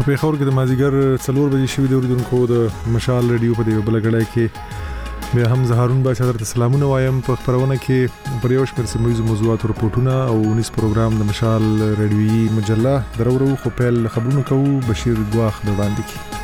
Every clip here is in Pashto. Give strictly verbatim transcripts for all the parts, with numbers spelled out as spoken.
په پیښور کې د مازیګر څلور بجې شوې د اوریدونکو د مشال رادیو په دی بل غړای کې بیا هم زهارون باشا درته سلامونه وایم په خبرونه کې پر یو شمېر سیمه موضوعات او رپورټونه او نس پروګرام د مشال رادیوي مجله درورو خو پیل خبرونه کوو بشیر ګواخ د باندې کې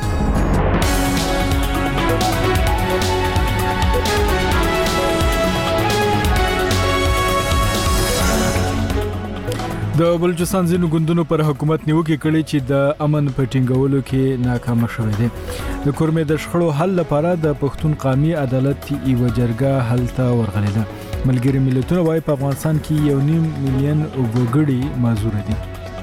د بلوچستان ځینو ګوندونو پر حکومت نیوکه کړې چې د امن په ټینګولو کې ناکام شوه دي د کورمې د شخړو حل لپاره د پښتون قومي عدالت یو جرګه حل ته ورغلې ده ملګری ملتونه وايي په افغانستان کې یو نیم میلیون وګړي معذور دي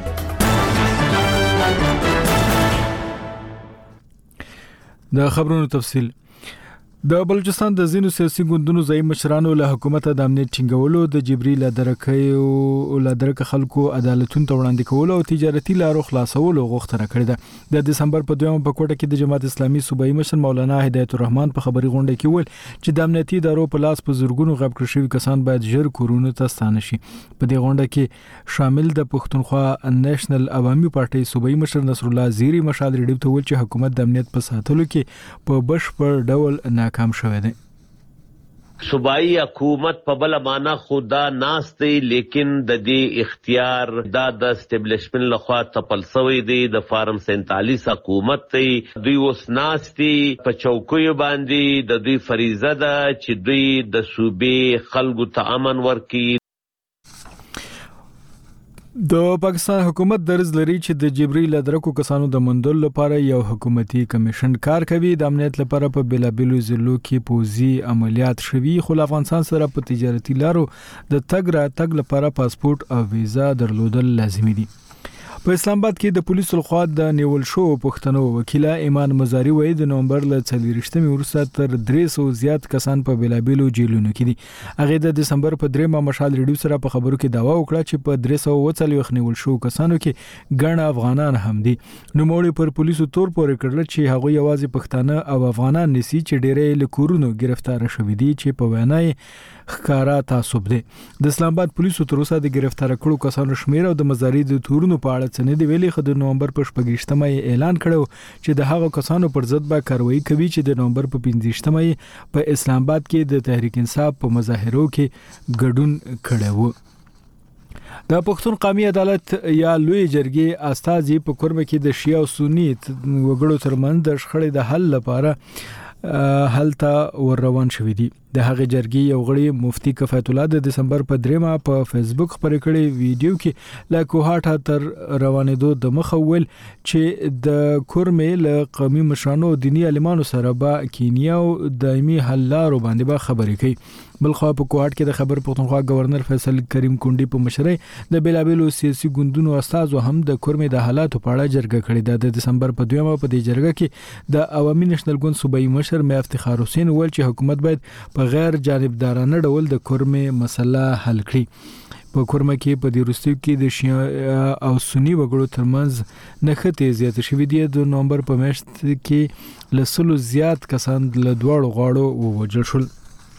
د خبرونو تفصیل د بلوچستان د زینو سیاسي ګوندونو ځای مشرانو له حکومت د امنیت ټینګولو د جبري لادرکې او لادرک خلکو عدالتون ته وړاندې کولو او تجارتي لارو خلاصولو غوښتنه کړې ده د دسمبر په دویمه په کوټه کې د جماعت اسلامي صوبایي مشر مولانا هدایت الرحمن په خبري غونډه کې ویل چې د امنیتي ادارو په لاس په زورګونو غب کړی شوی کسان باید ژر کورونو ته ستانه شي په دې غونډه کې شامل د پښتونخوا نېشنل عوامي پارټي صوبایي مشر نصر الله زیری مشال ریډیو ته ویل چې حکومت د امنیت په ساتلو کې په بشپړ ډول ناکام شوه دی صوبائی حکومت په بل معنا خدا ناشته لیکن د دې اختیار د د اسټابلیشمنت لخوا تپلسوي دی د فارم سینتالیس حکومت ته دوی اوس ناشتي په چوکیو باندې د دوی فریضه ده چې دوی د صوبې خلکو ته امن ورکړي د پاکستان حکومت درز لري چې د جبري لادرکو کسانو د مندل لپاره یو حکومتي کمیشن کار کوي د امنیت لپاره په بلابلو ضلعو کې پوزي عملیات شوي خو افغانستان سره په تجارتي لارو د تګ را تګ لپاره پاسپورت او ویزا درلودل لازمي دي په اسلام آباد کې د پولیسو لخوا د نیول شو پښتنو وکیل ایمان مزاری وایي د نومبر ل څلورشتمې وروسته تر درې سوه زیات کسان په بلابلو جیلونو کې دي هغه د دسمبر په درېمه مشال ریډیو سره په خبرو کې داوا وکړه چې په درې سوه څلوېښت نیول شو کسانو کې ګڼ افغانان هم دي نوموړي پر پولیسو تور پورې کړل چې هغه یوازې پښتانه او افغانان نسی چې ډېرې له کورونو گرفتار شوي دي چې په وینای ښکارا تعصب دي د اسلام آباد پولیسو تر اوسه د گرفتار کړو کسانو شمیر او د مزاري د تورونو په اړه څه نه دی ویلي خو د نومبر په شپږشتمه اعلان کړو چې د هغو کسانو پر ضد به کاروایی کوي چې د نومبر په پنځشتمه په اسلام آباد کې د تحریک انصاف په مظاهرو کې ګډون کړي وو د پښتون قومي عدالت یا لوی جرګې استازي په کورمه کې د شیعه او سنی وګړو ترمنځ د شخړې د حل لپاره هلته ور روان شوې دي د هغه جرګې یو غړي مفتي کفایت الله د دسمبر په دریمه په فیسبوک خبرې کړې ویډیو کې لا کوهاټه تر روانېدو د مخول چې د کورمې له قومي مشرانو دینی عالمانو سره با کینیا او دایمي حل لارو باندې به خبرې کوي بل خو په کوهاټ کې د خبر پښتونخوا گورنر فیصل کریم کونډي په مشرۍ د بلابلو سیاسي ګوندونو استازو هم د کورمې د حالاتو په اړه جرګه کړې ده د دسمبر په دویمه په دې جرګه کې د عوامي نېشنل ګوند صوبایي مشر میا افتخار حسین ویل چې حکومت باید په غیر جانبدارانه ډول د کورمې مسله حل کړي په کورمه کې په دې وروستیو کې د شیعه او سنی وګړو ترمنځ نښتې زیات شوې دي د نومبر په میاشت کې لسلو زیات کسان له دواړو غاړو ووژل شول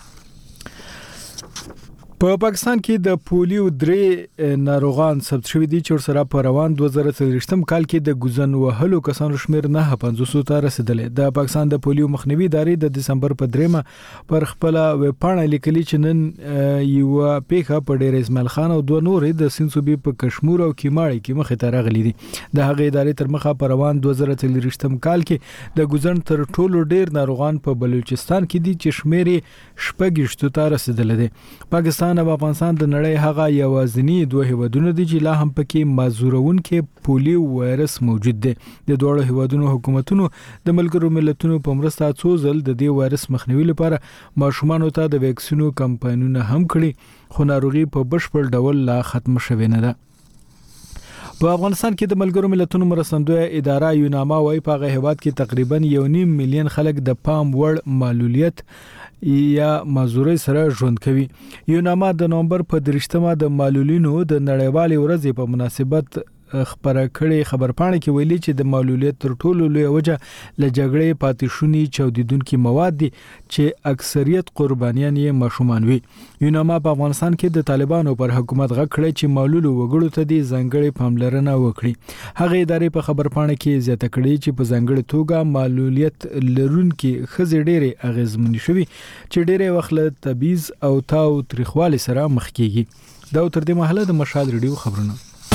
په پاکستان کې د پولیو درې ناروغان ثبت شوي دي چې ورسره په روان دوه زره څلوېښتم کال کې د ګوزن وهلو کسانو شمیر نه پنځوس ته رسیدلې د پاکستان د پولیو مخنیوي ادارې د دسمبر په دریمه پر خپل ویب پاڼه لیکلي چې نن یو پیښه په ډېر اسماعیل خان او دوه نورې د سیند صوبې په کشمیر او کیماړي کې مخې ته راغلي دي د هغې ادارې تر مخه په روان دوه زره څلوېښتم کال کې د ګوزن تر ټولو ډېر ناروغان په بلوچستان کې دي چې شمیر شپږ ته رسیدلې دي پاکستان او افغانستان د نړۍ هغه یوازینی دوه هیوادونه دي چې لا هم پکې معذورونکې پولیو وایرس موجود دی د دوه هیوادونو حکومتونو د ملګرو ملتونو په مرسته څو ځل د دې وایرس مخنیوي لپاره ماشومان ته د ویکسینو کمپاینونه هم کړي خو ناروغي په بشپړ ډول لا ختم شوې نه ده په افغانستان کې د ملګرو ملتونو مرستندویه اداره یوناما وايي په هغه هیواد کې تقریبا یو نیم میلیون خلک د پام وړ معلولیت یا معذوري سره ژوند کوي یوناما د نومبر په درشتمه د معلولینو د نړیوالې ورځې په مناسبت خبره کړې خبرپاڼه کې ویلي چې د معلولیت تر ټولو لوی وجه له جګړې پاتې شونی چاودیدونکو مواد دي چې اکثریت قربانیان یې ماشومان وي. یوناما په افغانستان کې د طالبانو پر حکومت غږ کړی چې معلول وګړو ته د ځنګړې پاملرنه وکړي. هغه ادارې په خبرپاڼه کې زیاته کړې چې په ځنګړې توګه معلولیت لرونکي خزې ډېرې اغیزمنې شوي چې ډېرې وخت له تبعیض او تاو تریخوالي سره مخ کیږي. دا تر دې مهاله د مشال ریډیو خبرونه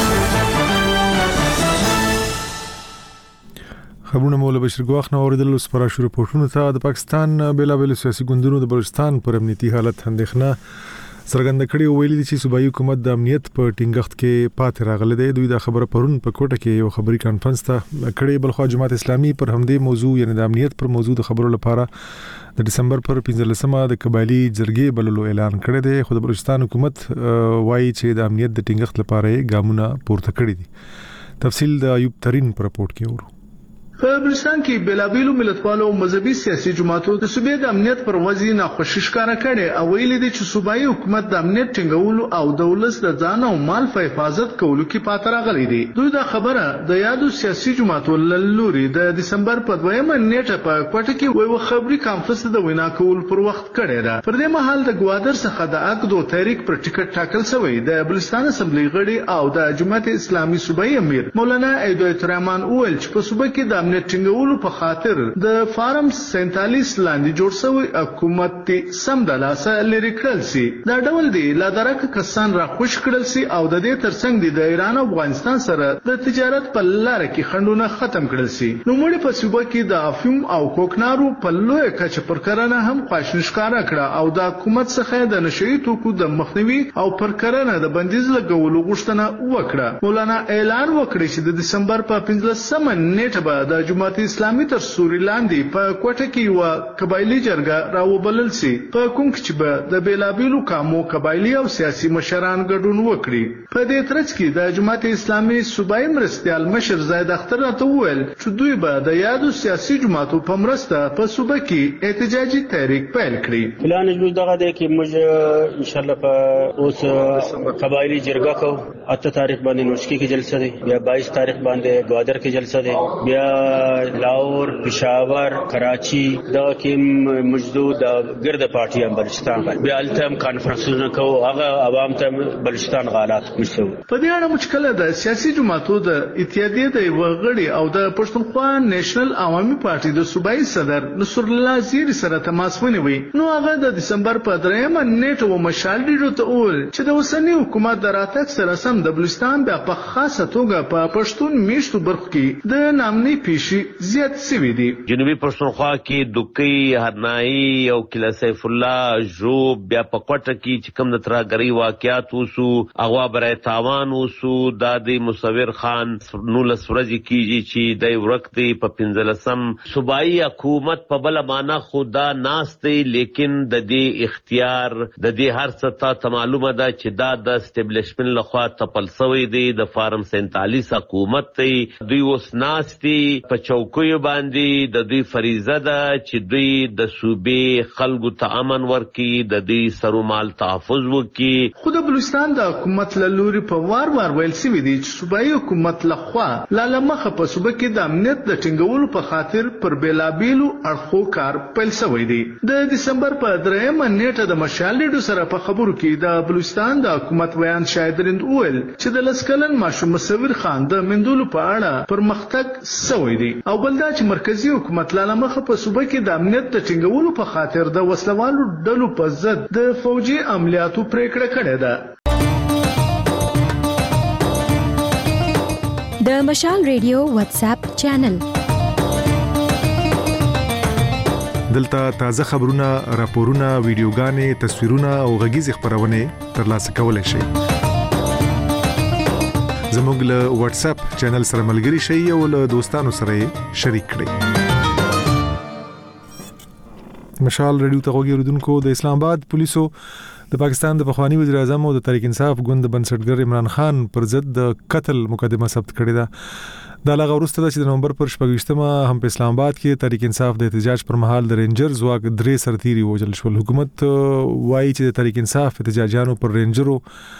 خبرونه مولا بشیر ګواخ نو اوریدل سپارا شروع پورتونو ته د پاکستان بیلابل سیاسي ګوندونو د بلوچستان پر امنیتي حالت اندېښنه څرګنده کړې ویلي چې صوبایي حکومت د امنیت په ټینګښت کې پاتې راغلی دی. دوی دا خبره پرون په کوټه کې یو خبري کانفرنس ته کړې. بلخو جماعت اسلامي پر همدې موضوع یعنی د امنیت پر موضوع د خبرو لپاره د دسمبر پر پنځلسمه د قبایلی جرګې بللو اعلان کړی دی. خو د بلوچستان حکومت وایي چې د امنیت د ټینګښت لپاره ګامونه پورته کړي دي. تفصیل د ایوب ترين پر راپورټ کې ورو. په بلوچستان کې بلابیلو ملتپالو او مذهبي سیاسي جماعتونو د صوبې د امنیت پر وضعیت ناخوشي ښکاره کړې او ویلي دي چې صوبایي حکومت د امنیت ټینګولو او د ولس د ځان او مال په حفاظت کولو کې پاتې راغلي دي. دوی دا خبره د یادو سیاسي جماعتونو له لوري د دسمبر په دویمه نیټه په کوټه کې یو خبري کانفرنس د وینا کول پر وخت کړی ده. پر دې مهال د ګوادر څخه د اګدو تحریک پر ټیکټ ټاکل شوی. د بلوچستان اسمبلی غړي او د جماعت اسلامي صوبایي امیر مولانا ایدویت رحمان اول چې په صوبه کې د امنیت ټینګولو په خاطر د فارم سینتالیس لاندې جوړ شوی حکومت سم د لاسه لري کړل سي. دا ډول دی لا درک کسان را خوش کړل سي او د دې ترڅنګ د ایران او افغانستان سره د تجارت په لار کې خندونه ختم کړل سي. نو موږ په صوبه کې د افیوم او کوکنارو په لوی کچ پر کرنه هم خواشنی ښکارا کړه او د حکومت څخه د نشئی توکو د مخنیوي او پر کرنه د بندیز لګولو غوښتنه وکړه. مولانا اعلان وکړ چې د دسمبر په پنځلسمه نیټه به د جماعت اسلامي تر سوري لاندې په کوټه کې یو قبایلی جرګه راوبلل سي په کوم چې به د بیلابیلو قامو قبایلی او سیاسي مشران ګډون وکړي. په دې ترڅ کې د جماعت اسلامي صوبایي مرستيال مشر زید اختر راته وویل چې دوی به د یادو سیاسي جماعتو په مرسته په صوبه کې احتجاجي تحریک پیل کړي. پلان موږ دغه دی چې موږ ان شاء الله په اوس قبایلی جرګه کو اته تاریخ باندې نوشکی کې جلسه دی، بیا باییس تاریخ باندې گوادر کې جلسه دی، بیا لاهور، پشاور، کراچي دا کې موجود ګرد پارټي هم بلوچستان بیا التم کانفرنسونه کو هغه عوام ته بلوچستان غالات مشو. په دې اړه مشکله د سیاسي جماعتو د اتحادیې د وغړي او د پښتونخوا نېشنل عوامي پارټي د صوبایي صدر نصر الله زیری سره تماس ونیوي. نو هغه د دسمبر په دریمه نیټه و مشال ډیرو ته اول چې د اوسنی حکومت د راتګ سره سم د بلوچستان بیا په خاصه توګه په پښتون میشتو برخو کې د نامني پیشي زیات سوي دي. جنوبي پښتونخوا کې دوکي، هرنائی او کله سیف الله جو بیا په کوټه کې چې کوم د ترګری واقعات وسو اغوا برای تاوان وسو د دې مصور خان نو لسورځي کیږي چې د ورکت په پنځلسم صوبایي حکومت په بل معنا خدا ناشته لیکن د دې اختیار د دې هر څه ته معلومه ده چې دا د اسټابلیشمنت لخوا تپل شوی دی د فارم سینتالیس حکومت ته. دوی اوس ناشتي په چوکیو باندې د دوی فریضه ده چې دوی د صوبې خلکو ته امن ورکړي، د دې سرومال تحفظ وکړي. خو د بلوچستان د حکومت له لوري په وار وار ویل شوي دي چې صوبایي حکومت لخوا لاله مخه په صوبه کې د امنیت د ټینګولو په خاطر پر بیلابیلو اړخو کار پیل شوی دی. د دسمبر په دریمه نیټه د مشال ډیډو سره په خبرو کې د بلوچستان د حکومت بیان شاهدرند اول چې د لسکلن ماشوم مصور خان د مندولو په اړه پرمختګ شوی دی او بل دا چې مرکزی حکومت لاله مخه په صوبه کې د امنیت د ټینګولو په خاطر د وسلوالو ډلو په ضد د فوجي عملیاتو پریکړه کړې ده. د مشال ریډیو واتس اپ چینل دلته تازه خبرونه، راپورونه، ویډیوګانې، تصویرونه او غږیز خبرونه ترلاسه کولای شئ. زموږ له واتس اپ چینل سره ملګري شئ او له دوستانو سره شریک کړئ. مشال ریډیو ته وګورئ. د اسلام آباد پولیسو د پاکستان د پخوانی وزیر اعظم او د تحریک انصاف ګوند بنسټګر عمران خان پر ضد د قتل مقدمه ثبت کړې ده. دا لغه ورسته چې د نومبر پر شپږشتمه هم په اسلام آباد کې تحریک انصاف د احتجاج پر مهال د رینجر ځواک درې سرتیري وژل شول. حکومت وایي چې د تحریک انصاف احتجاجانو پر رینجرو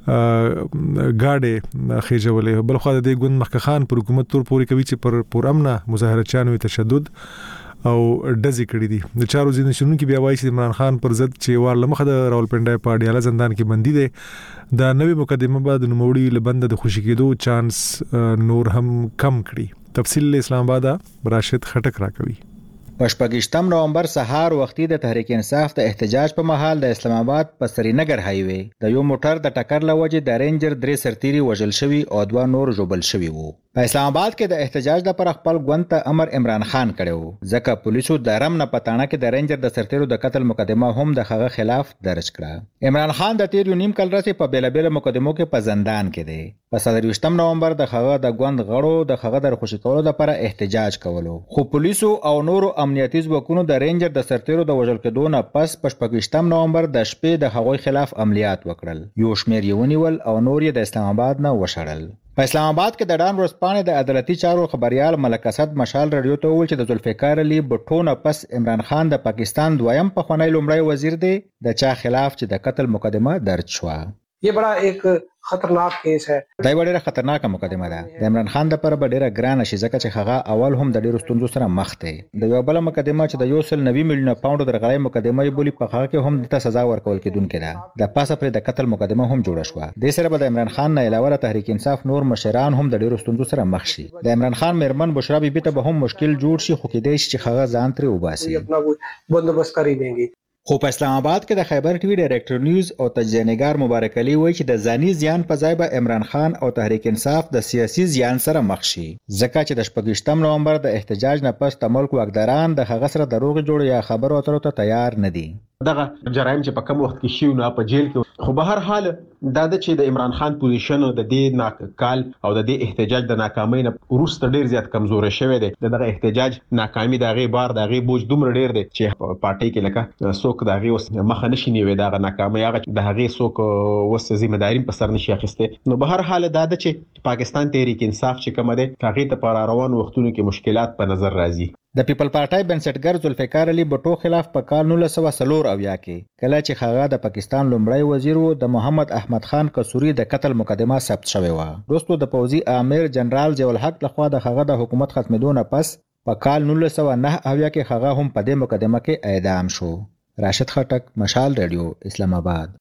گاډي خېجولې. بل خو د ګوند مخکخان پر حکومت تور پوري کوي چې پر پر امنه مظاهرچیانو تشدد او ډزې کړې دي. د چارو ځینې شنونکو بیا وایي چې عمران خان پر ضد چې وار لمخه د راولپنډای په اډیاله زندان کې بندي دي، دا نوې مقدمه بعد نوموړي لبند د خوشی کېدو چانس نور هم کم کړي. تفصیل اسلام آباد راشد خټک راکوي. په شپږم نومبر سهار وختي د تحریک انصاف د احتجاج په مهال د اسلام آباد په سرینګر هایوې د یو موټر د ټکر لوجې د رینجر درې سرتيري وژل شوي او دوه نور ژوبل شوي وو. په اسلام آباد کې د احتجاج لپاره خپل ګوند ته امر عمران خان کړو، ځکه پولیسو د رم نه پټانه کې د رینجر د سرتيرو د قتل مقدمه هم د هغه خلاف درج کړه. عمران خان د تیر یو نیم کال راځي په بیل بیل مقدمو کې په زندان کې دی. په څلورویشتم نومبر د هغه د ګوند غړو د هغه د خوشی کولو لپاره احتجاج کولو، خو پولیسو او نورو امنیتي ځواکونو د رینجر د سرتيرو د وژل کېدو نه پس په شپږم نومبر د شپې د هغوی خلاف عملیات وکړل. یو شمېر یې ونیول او نور یې د اسلام آباد نه وشړل. په اسلام آباد کې د ډان ورځپاڼې د عدالتي چارو خبريال ملک اسد مشال رادیو ته وویل چې د ذوالفقار علي بټو نه پس عمران خان د پاکستان دویم پخوانی لومړی وزیر دی د چا خلاف چې د قتل مقدمه درج شوه. یہ بڑا ایک خطرناک کیس ہے. دا یو ډیره خطرناکه مقدمه ده. د عمران خان لپاره به ډیره ګرانه شي ځکه چې هغه اول هم د ډیرو ستونزو سره مخ دی. د یو بل مقدمه چې د یو سل نوي میلیونه پاونډ درغلۍ مقدمه یې بولی په هغه کې هم د سزا ورکول کېدونکې ده. د پاسه پر د قتل مقدمه هم جوړه شوه. د سره به د عمران خان نه علاوه تحریک انصاف نور مشران هم د ډیرو ستونزو سره مخ شي. د عمران خان میرمن بشرا بیبي ته به هم مشکل جوړ شي، خو کېدای شي چې هغه ځان ترې وباسي. خپل بندوبست کوي دي. خو په اسلام آباد کې د خیبر ټي وي ډایریکټر نیوز او تجزیه نگار مبارک علي وایي چې د ځاني زیان په ځای به عمران خان او تحریک انصاف د سیاسي زیان سره مخ شي، ځکه چې د شپږم نومبر د احتجاج نه پس د ملک واکداران د هغه سره دروغ جوړ یا خبرو اترو ته تیار نه دي. دغه جرایم چې په کم وخت کې شي نو په جیل کې، خو به هر حال دا د چې د عمران خان پوزیشن د دې ناکال او د دې احتجاج د ناکامۍ نه وروسته ډیر زیات کمزور شوی دی. دغه احتجاج ناکامي د غي بار د غي بوج دومره ډیر دی چې پارټي کې لکه څوک د غي اوس مخه نشي نیوي دغه ناکامۍ هغه د غي څوک وس ذمہ داری په سر نشي اخیسته. نو به هر حال دا د چې پاکستان تحریک انصاف چې کوم دی هغه ته پر روان وختونو کې مشکلات په نظر راځي. د پیپل پارټای بنسټګر ذوالفقار علي بټو خلاف په کال نولس سوه څلور اویا کې کله چې هغه د پاکستان لومړی وزیر وو د محمد احمد خان قصوري د قتل مقدمه ثبت شوې وه. وروسته د پوځي امیر جنرال ضیاء الحق لخوا د هغه د حکومت ختمېدو نه پس په کال نولس سوه نه اویا کې هغه هم په دې مقدمه کې اعدام شو. راشد خټک، مشال رادیو، اسلام آباد.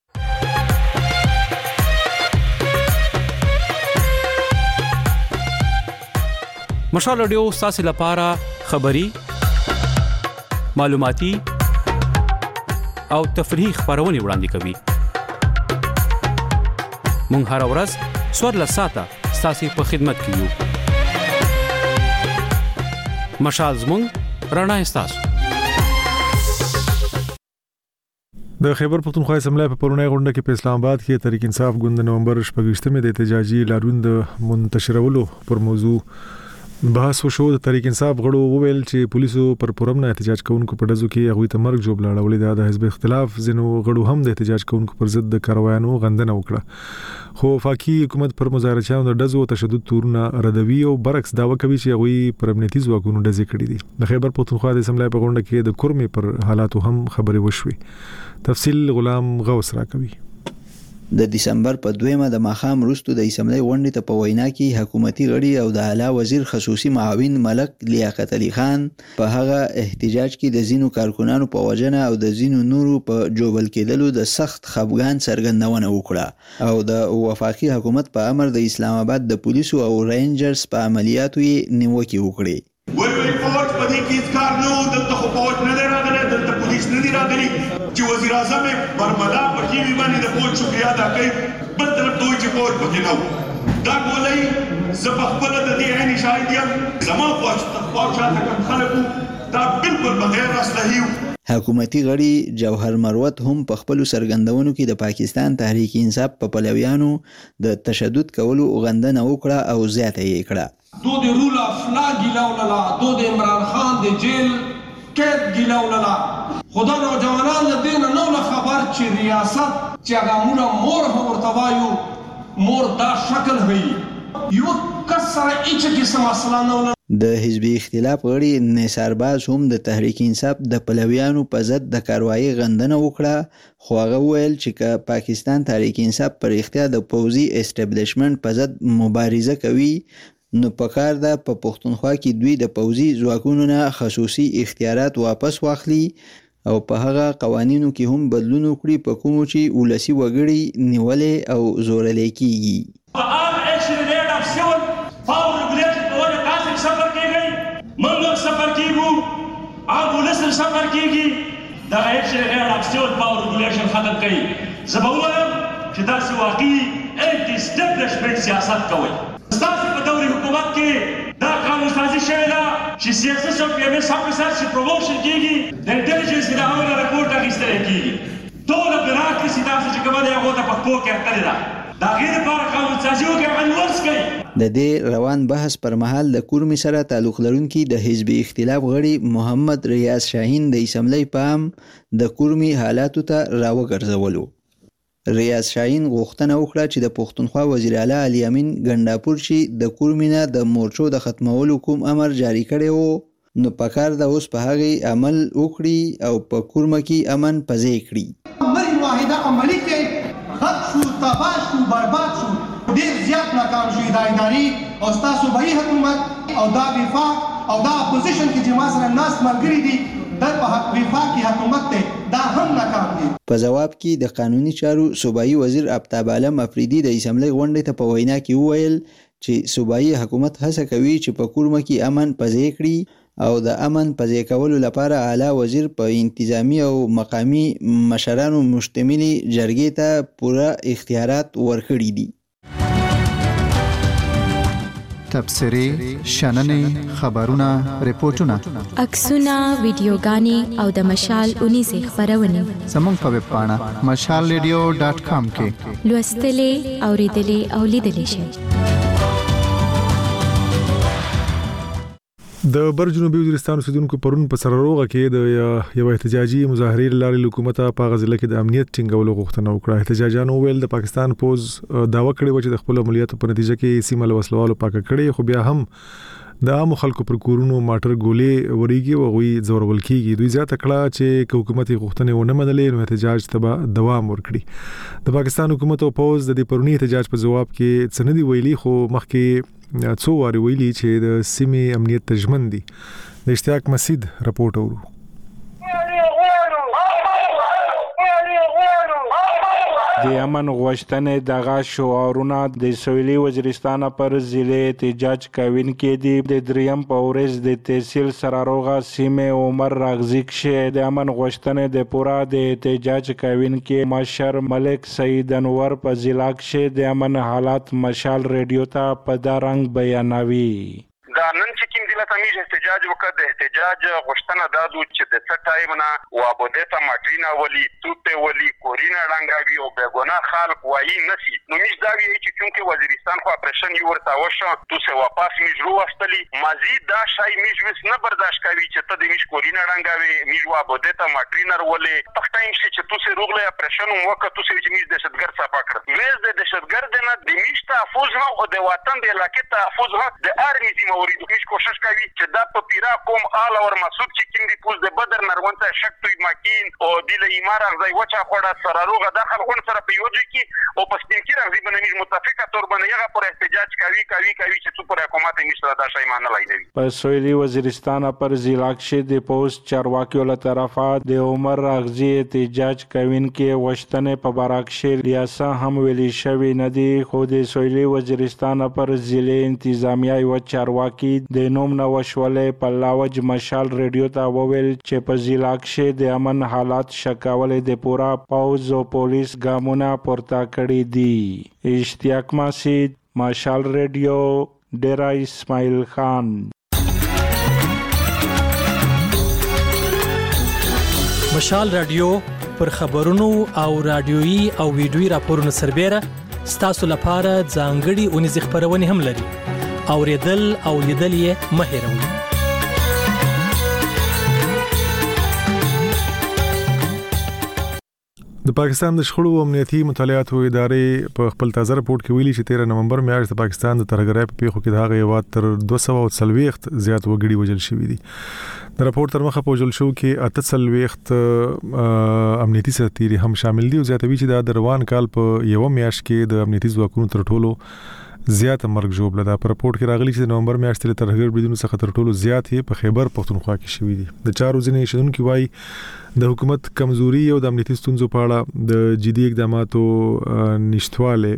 مشال رادیو ستاسو لپاره خبری، معلوماتي او تفریحي خبرونه وړاندې کوي. مونږ هر ورځ څوارلس ساعته ستاسو په خدمت کې یو. مشال زموږ رڼا ستاسو. د خیبر پختونخوا اسمبلی په پرونی غونډه کې په اسلام آباد کې تحریک انصاف ګوند د نومبر شپږویشتمې د احتجاجي لاریون د منتشرولو پر موضوع بحث وشو. د تحریک انصاف غړو وویل چې پولیسو پر پرمنه احتجاج کوونکو په ډزو کې هغوی ته مرګ جوړ لاړولې. د حزب اختلاف ځینو غړو هم د احتجاج کوونکو پر ضد د کاروایانو غندنه وکړه، خو وفاقي حکومت پر مظاهرچیانو د ډزو تشدد تورونه ردوي او برعکس داوا کوي چې هغوی پر امنیتي ځواکونو ډزې کړې دي. د خیبر پختونخوا د اسمبلی په غونډه کې د کورمې پر حالاتو هم خبرې وشوې. تفصیل غلام غوث راکوي. د دسمبر په دویمه د ماښام وروسته د اسمبلی غونډې ته په وینا کې حکومتي غړي او د اعلی وزیر خصوصي معاون ملک لیاقت علي خان په هغه احتجاج کې د ځینو کارکونانو په وژنه او د ځینو نورو په جوبل کېدلو د سخت خفګان څرګندونه وکړه او د وفاقي حکومت په امر د اسلام آباد د پولیسو او رینجرز په عملیاتو یې نیوکې وکړې. ولوي فوج په دې کې کار نه و، دلته خو فوج نه دی راغلی، دلته پولیس نه دی راغلی چې وزیر اعظم برملا په ټي وي باندې د فوج شکریا ادا کوي، بل طرف ته وایي چې فوج پکې نه و. دا ګولۍ زه په خپله د دې عین شاهد یم. زما فوج فوج شاته کوم خلک وو دا بالکل بغیر اسلحې وو. حکومتي غړي جوهر مروت هم په خپلو څرګندونو کې د پاکستان تحریک انصاف په پلویانو د تشدد کولو غندنه وکړه او زیاته یې کړه. دو د رول اف لا ګیله ولله، دو د عمران خان د جیل قید ګیله ولله. خدا نوجوانان له دې نه نو له خبر چې ریاست چې هغه موږ مور هم ورته وایو، مور دا شکل وي. یو کس سره هیڅ قسم مسله نه د حزبي اختلاف غړي نثار باز هم د تحریک انصاف د پلویانو په ضد د کاروایی غندنه وکړه، خو هغه ویل چې که پاکستان تحریک انصاف پر اختیار د پوځي اسټابلیشمنت په ضد مبارزه کوي نو پکار ده په پښتونخوا کې دوی د پوځي ځواکونو نه خصوصي اختیارات واپس واخلي او په هغه قوانینو کې هم بدلون وکړي په کومو چې ولسی وګړي نیولې او زورلې کیږي. سفر کیږي او ولسل سفر کیږي دا ایکشن غیر اکسیول پاور ریګولیشن ختم کړي. زه به وایم چې دا څه واقعي انټي اسټابلیشمنت سیاست کوي. ستاسو په دوري حکومت کې دا قانون سازي شوې ده چې سیاسي څوک یې مې سم ریسرچ پروموشن کیږي د انټيليجنس د عامه رپورټ اخیستل کیږي. ټول بیروکراسي دا چې کومه ده هغه ته په پوکه اړتیا ده. دا غیر لپاره قانون سازي وکړي انورس کوي. د دې روان بحث پر مهال د کورمي سره تعلق لرونکي د حزبي اختلاف غړي محمد ریاض شاهین د اسمبلی پام د کورمي حالاتو ته راوګرځولو. ریاض شاهین غوښتنه وکړه چې د پښتونخوا وزیر اعلی علي امین ګنداپور چې د کورمي نه د مورچو د ختمولو کوم امر جاری کړی وو نو پکار د اوس په هغه عمل وکړي او په کورمه کې امن پځې کړي. امر واحده عملی کې خط شو تباہ شو برباد شو ډیر زیات ناکام شو دا اداري او تاسو به حکومت او دا وفاق او دا اپوزیشن کې چې ما سره ناس ملګری دي د په وفاق کې حکومت ته دا هم ناکام دي. په جواب کې د قانوني چارو صوبایي وزیر آفتاب عالم افریدي د اسمبلی غونډې ته په وینا کې وویل چې صوبایي حکومت هڅه کوي چې په کورمه کې امن پځې کړي او د امن پځې کولو لپاره اعلی وزیر په انتظامی او مقامی مشرانو مشتملي جرګې ته پوره اختیارات ورکړي دي. تبصرې، شننې، خبرونه، ریپورتونه، عکسونه، ویډیوګانې او د مشال اونیزې خبرونه زموږ په ویب پاڼه مشال ریډیو ډاټ کام کې لوستلې، اوریدلې او لیدلې شئ. د بر جنوبي وزیرستان اوسیدونکو پرون په سرروغه کې د یو احتجاجي مظاهرې لارې حکومت په غزل کې د امنیت ټینګولو غوښتنه وکړه. احتجاجانو ویل د پاکستان پوز داوا کړی و چې د خپل عملیاتو په نتیجه کې سیمه له وسلوالو پاک کړي، خو بیا هم د عام خلکو پر کورونو ماټر ګولې وریږي او غوي زورول کیږي. دوی زیاته کړه چې حکومتي غوښتنې ونه منلې نو احتجاج ته دوام ورکړي. د پاکستان حکومت او پوز د دې پرونی احتجاج په جواب کې سندي ویلي، خو مخکې څو واری ویلي چې د سیمې امنیت تجمن دي. د اشتیاق مسید رپورټ اورو. د امن غوښتنې دغه شعارونه د سویلي وزیرستان پر ضلع احتجاج کوونکي دي. د دریم په ورځ د تحصیل سرروغه سیمه عمر راغزي کې د امن غوښتنې د پورا د احتجاج کوونکي مشر ملک سید انور په ضلع کې د امن حالات مشال ریډیو ته په دا رنګ بیانوي. دا نن چې کوم دله تمیز احتجاج وکړ د احتجاج غوښتنه دا ده چې د څه ټایم نه وابده ته ماټرینا ولي توته ولي کورینا رنګاوي او بګونا خلق وایي نسی نو میش دا وی چې چونکه وزیرستان خو اپریشن یو ورته وشو تو سه واپس میجرو واستلی مزید دا شای میج وس نه برداشت کوي چې ته د میش کورینا رنګاوي میج وابده ته ماټرینا ولي په ټایم چې تو سه روغله اپریشن وکړ تو سه چې میج د شتګر صفا کړ ویز د دشتګر نه د میش تحفظ او د وطن د علاقې تحفظ د ارمی ذمہ میش کوشش کوي چې دا په پیرا کوم آل اور مسعود چې کوم دی پوز د بدر نرونته شک توي ماکین او د ایمار ځای وچا خوړه سراروغه داخل غون سره په یوځي کې او په سپین کې راځي باندې متفقه تور باندې هغه پر احتجاج کوي کوي کوي چې څو پر حکومت نشته دا شای مان نه لایوي. په سویلي وزیرستان پر ضلع کې د پوسټ چارواکیو له طرفه د عمر راغزي احتجاج کوونکي غوښتنې په باراکشي ریاسا هم ویلي شوی نه دي، خو د سویلي وزیرستان پر ضلع انتظامیه او چارواکي د نوم نو وشولې په لاوج مشال ریډیو ته وویل چې په ضلع کې د امن حالات شکاولې د پورا پوز او پولیس ګامونه پورته کړي دي. اشتیاق مسید، مشال ریډیو، ډیرا اسماعیل خان. مشال رادیو پر خبرونو او رادیويي او ویډیويي راپورونو سربېره ستاسو لپاره ځانګړي اونیزې خبرونه هم لري. اوریدل او لیدل یې مه هېروئ. د پاکستان د شخړو امنیتي مطالعاتو ادارې په خپل تازه راپور کې ویلي چې تیرہ نومبر میاشت د پاکستان د ترهګرۍ په پیښو کې د هغه یو تر دوه سوه څلوېښت زیات وګړي وژل شوي دي. د راپور تر مخه په وژل شو کې اته څلوېښت امنیتي سرتیري هم شامل دي او زیاتوي چې د روان کال په یو میاشت کې د امنیتي ځواکونو تر ټولو زیات مرګ ژوبله ده. په راپور کې راغلي چې د نومبر میاشتې له ترهګر بریدونو څخه تر ټولو زیات یې په خیبر پښتونخوا کې شوي دي. د چارو ځینې شنونکي وایي د حکومت کمزوري او د امنیتي ستونزو په اړه د جدي اقداماتو نشټواله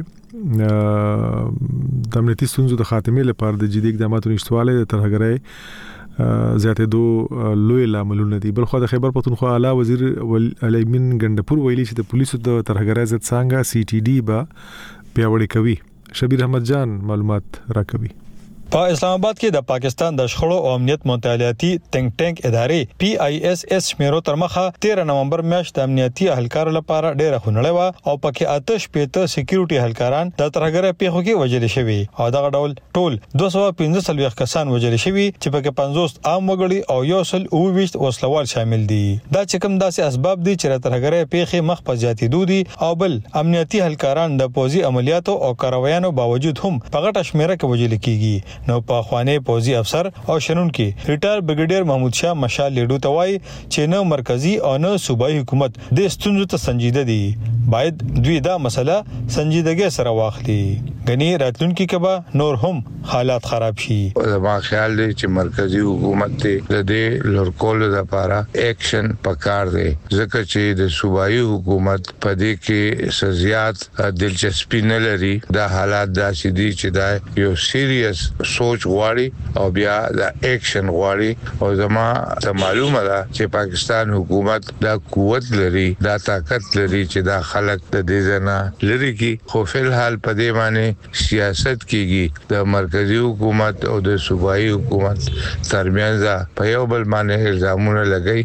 د امنیتي ستونزو د خاتمې لپاره د جدي اقداماتو نشټواله د ترهګرۍ زیاتې دو لوی لاملونه دي. بل خو د خیبر پښتونخوا اعلی وزیر علي امین ګندپور ویلي چې د پولیسو د ترهګرۍ ضد څنګه سی ټي ډي با پیاوړی کوي. شبیر احمد جان معلومات راکوي. په اسلام آباد کې د پاکستان د شخړو او امنیت مطالعاتي تنک ټانک ادارې پی آی ایس ایس شمیرو تر مخه تیرہ نومبر میاشت د امنیتي اهلکارو لپاره ډېره خونړۍ و او پکې آتش پېته سکیورټي اهلکاران د ترهګرۍ پیښو کې وژل شوي او دغه ډول ټول دوه سوه پنځه څلوېښت کسان وژل شوي چې پکې پنځوس عام وګړي او یو سل اووه ویشت وسلوال شامل دي. دا چې کوم داسې اسباب دي چې د ترهګرۍ پیښې مخ په زیاتېدو دي او بل امنیتي اهلکاران د پوځي عملیاتو او کاروایانو باوجود هم په غټه شمیره کې وژل کیږي. نو په خوانی پوځي افسر او شنونکي ریټایر بریګیډیر محمود شاه مشال لیډو ته وایي چې نه مرکزی او نه صوبایي حکومت د ستونزو ته سنجیده دي. باید دوی دا مسله سنجیدګي سره واخلي. غني راتلونکي کبا نور هم حالات خراب شي. ما خیال دی چې مرکزی حکومت ته د دې لورکول لپاره اکشن پکار دی ځکه چې د صوبایي حکومت په دې کې سزيات دلچسپي نه لري. دا حالات داسې دي چې دا یو سیریس سوچ غواړي او بیا د اکشن غواړي او زما ته معلومه ده چې پاکستان حکومت دا قوت لري دا طاقت لري چې دا خلک د دې ځنه لري کی خو فل حال په دې معنی سیاست کیږي د مرکزی حکومت او د صوبایي حکومت ترمنځ په یو بل باندې الزامونه لګي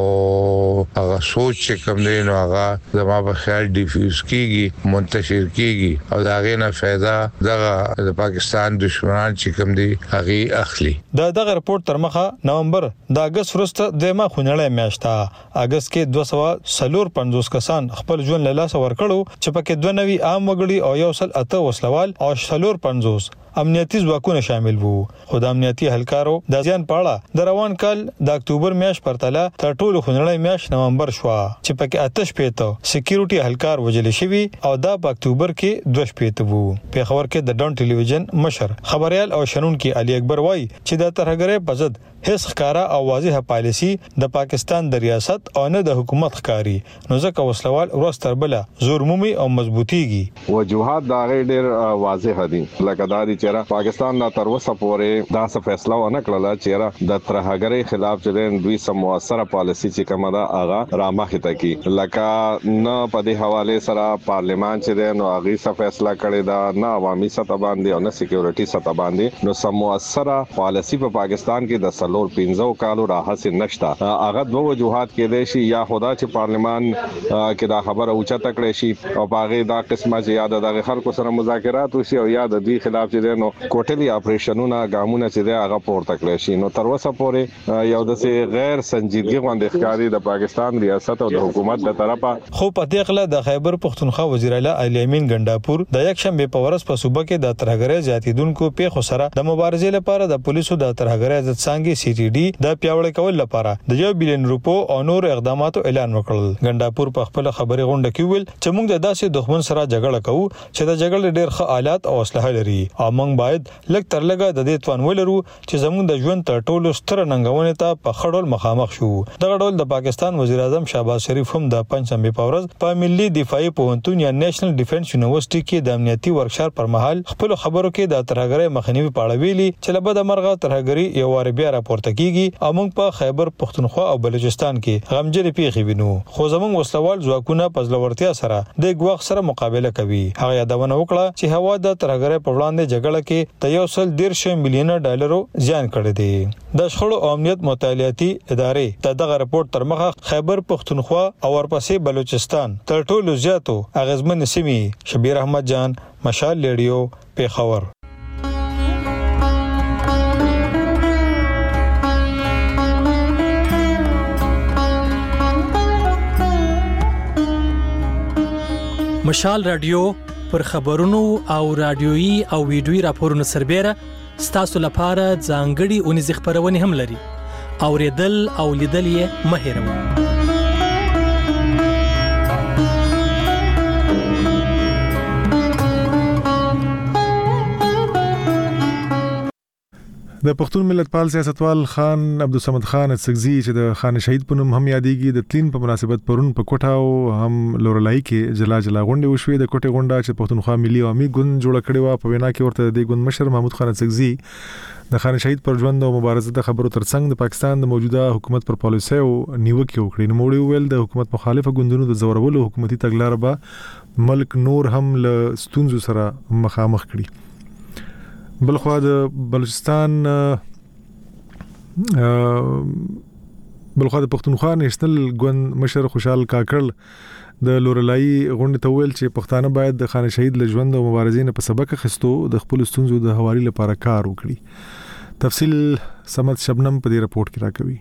او هغه سوچ چې کوم دی نو هغه زما په خیال ډیفیوز کیږي منتشر کیږي او دا غینه فایده دغه د پاکستان دشمنان چې کوم دی هغه اخلي. دا دغه رپورت تر مخه نومبر د اگست وروسته دیمه خونړی میاشت اگست کې دوه سوه پنځوس کسان خپل ژوند له لاسه ورکړو چې پکې دوه نوي عام وګړي او یو سل اته وسلوال او څلور پنځوس امنیتي ځواکونه شامل وو. خو د امنیتي اهلکارو د ځان په اړه د روان کال د اکتوبر میاشت پرتله تر ټولو خونړی میاشت نومبر شو چې پکې آتش پېته سکیورټي اهلکار وژل شوي او دا په اکتوبر کې دوه شپېته وو. په خبر کې د ډون ټلویزیون مشر خبريال او شنونکي علي اکبر وایي چې د ترهګرۍ په ضد هیڅ ښکارا او واضحه پالیسی د پاکستان د ریاست او نه د حکومت ښکاری نو ځکه وسلوال ورستر بل زور مومي او مضبوطيږي. وجوهات دا غیر واضح دي لکه دا دي چې پاکستان لا تر اوسه پورې دا څه فیصله ونه کړله چې د ترهګرۍ خلاف چې دوی سم موثره پالیسی چې کومه دا هغه رامخې ته کی لکه نه په دې حواله سره پارلیمان چې نو هغه څه فیصله کړی دا نه عوامي سطح باندې او نه سکیورټي سطح باندې نو سم موثره پالیسی په پاکستان کې د سلور پنځو کالو راهسه نشتا. هغه دوه وجوهات کې دي شي یا خدا چې پارلیمان کې دا خبره اوچته کړې شي او باغې دا قسمه چې یاد د خلکو سره مذاکرات وشي او یا د دوی خلاف چې نو کوټلي اپریشنونه ګامونه چې دا هغه پورته کړی شي. نو تر اوسه پورې یو د غیر سنجیدګي غونډه ښکاری د پاکستان ریاست او د حکومت د طرفه. خو په دې خله د خیبر پښتونخوا وزیر اعلی علي امین ګنداپور د یک شنبه په ورځ په صوبه کې د ترهګرۍ زیاتیدونکو پیښو سره د مبارزې لپاره د پولیسو د ترهګرۍ ضد څنګه سی ټي ډي د پیاوړی کول لپاره د یو بلین روپو او نور اقداماتو اعلان وکړل. ګنداپور په خپل خبري غونډه کې ویل چې موږ د داسې دښمن سره جګړه کوو چې د جګړې ډېر ښه آلات او اسلحه لري او موږ باید لږ تر لږه د دې توان ولرو چې زموږ د ژوند تر ټولو ستر ننګونې ته په خړول مخامخ شو. دغه ډول د پاکستان وزیر اعظم شهباز شریف هم د پنځمې په ورځ په ملي دفاعي پوهنتون یا نېشنل ډیفنس یونیورسيټي کې د امنیتي ورکشاپ پر مهال خپل خبرو کې د ترهګرۍ مخنیوي په اړه ویلي چې لبد مرغه ترهګرۍ یو وار بیا راپورته کیږي او موږ په خیبر پښتونخوا او بلوچستان کې غمجن پیښې وینو خو زموږ وسلوال ځواکونه په ځلورتیا سره د ګواښ سره مقابله کوي. هغه یادونه وکړه چې هوا د ترهګرۍ په وړاندې جګړه کې د یو سل ډیر شي میلیون ډالرو زیان کړی دی. د شخړو او امنیت مطالعاتي ادارې د دغه رپورت تر مخه خیبر پښتونخوا او ورپسې بلوچستان تر ټولو زیاتو اغیزمن سیمې. شبیر احمد جان مشال ریډیو پیښور. مشال رادیو پر خبرونو او رادیويي او ویډیويي راپورونو سربېره ستاسو لپاره ځانګړي اونیز خبرونه هم لري. اوریدل او لیدل یې مه هېروئ. د پښتون ملتپال سیاستوال خان عبدالصمد خان اڅکزي چې د خان شهید په نوم هم یادېږي د تلین په مناسبت پرون په کوټه او هم لورلای کې جلا جلا غونډې وشوې. د کوټه غونډه چې پښتونخوا ملي عوامي ګوند جوړ کړی و په وینا کې ورته د ګوند مشر محمود خان اڅکزي د خان شهید پر ژوند او مبارزه د خبرو ترڅنګ د پاکستان د موجوده حکومت پر پالیسي او نیوکه وکړي. نو موږ ویل د حکومت مخالفه ګوندونو د زورولو حکومتي تګلارې به ملک نور هم له ستونزو سره مخامخ کړي. بلخوا د بلوچستان بلخوا د پښتونخوا نېشنل ګوند مشر خوشحال کاکړ د لورلای غونډې ته ویل چې پښتانه باید د خان شهید له ژوند او مبارزې نه په سبق اخیستو د خپل ستونزو د حوالې لپاره کار وکړي. تفصیل سمت شبنم په دې رپورت کې راکوي.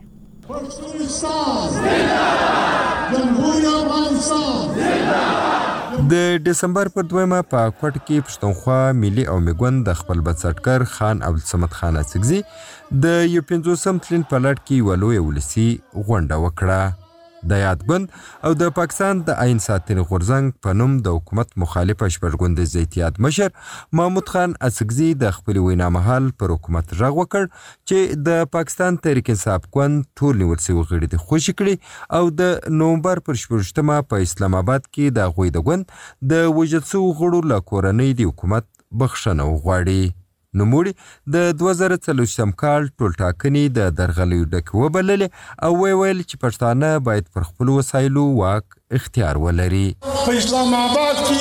د دسمبر پر دویمه په کوټ کې پښتونخوا ملي او میګوند د خپل بنسټګر خان عبدالصمد خان اڅکزي د یو پنځوسم تلین په لړ کې یوه لویه ولسي غونډه وکړه. د یاد ګوند او د پاکستان د آئین ساتنې غورځنګ په نوم د حکومت مخالفه شپږګوندیز اتحاد مشر محمود خان اڅکزي د خپلې وینا مهال پر حکومت غږ وکړ چې د پاکستان تحریک انصاف ګوند ټول نیول شوي غړي دې خوشي کړي او د نومبر پر شپږویشتمه په اسلام آباد کې د هغوی د ګوند د وژل شوو غړو له کورنۍ د حکومت بخښنه وغواړي. نوموړي د دوه زره څلوېښتم کال ټولټاکنې د درغلیو ډکې وبللې او ویل چې پښتانه باید پر خپلو وسایلو واک اختیار ولري. په اسلام آباد کې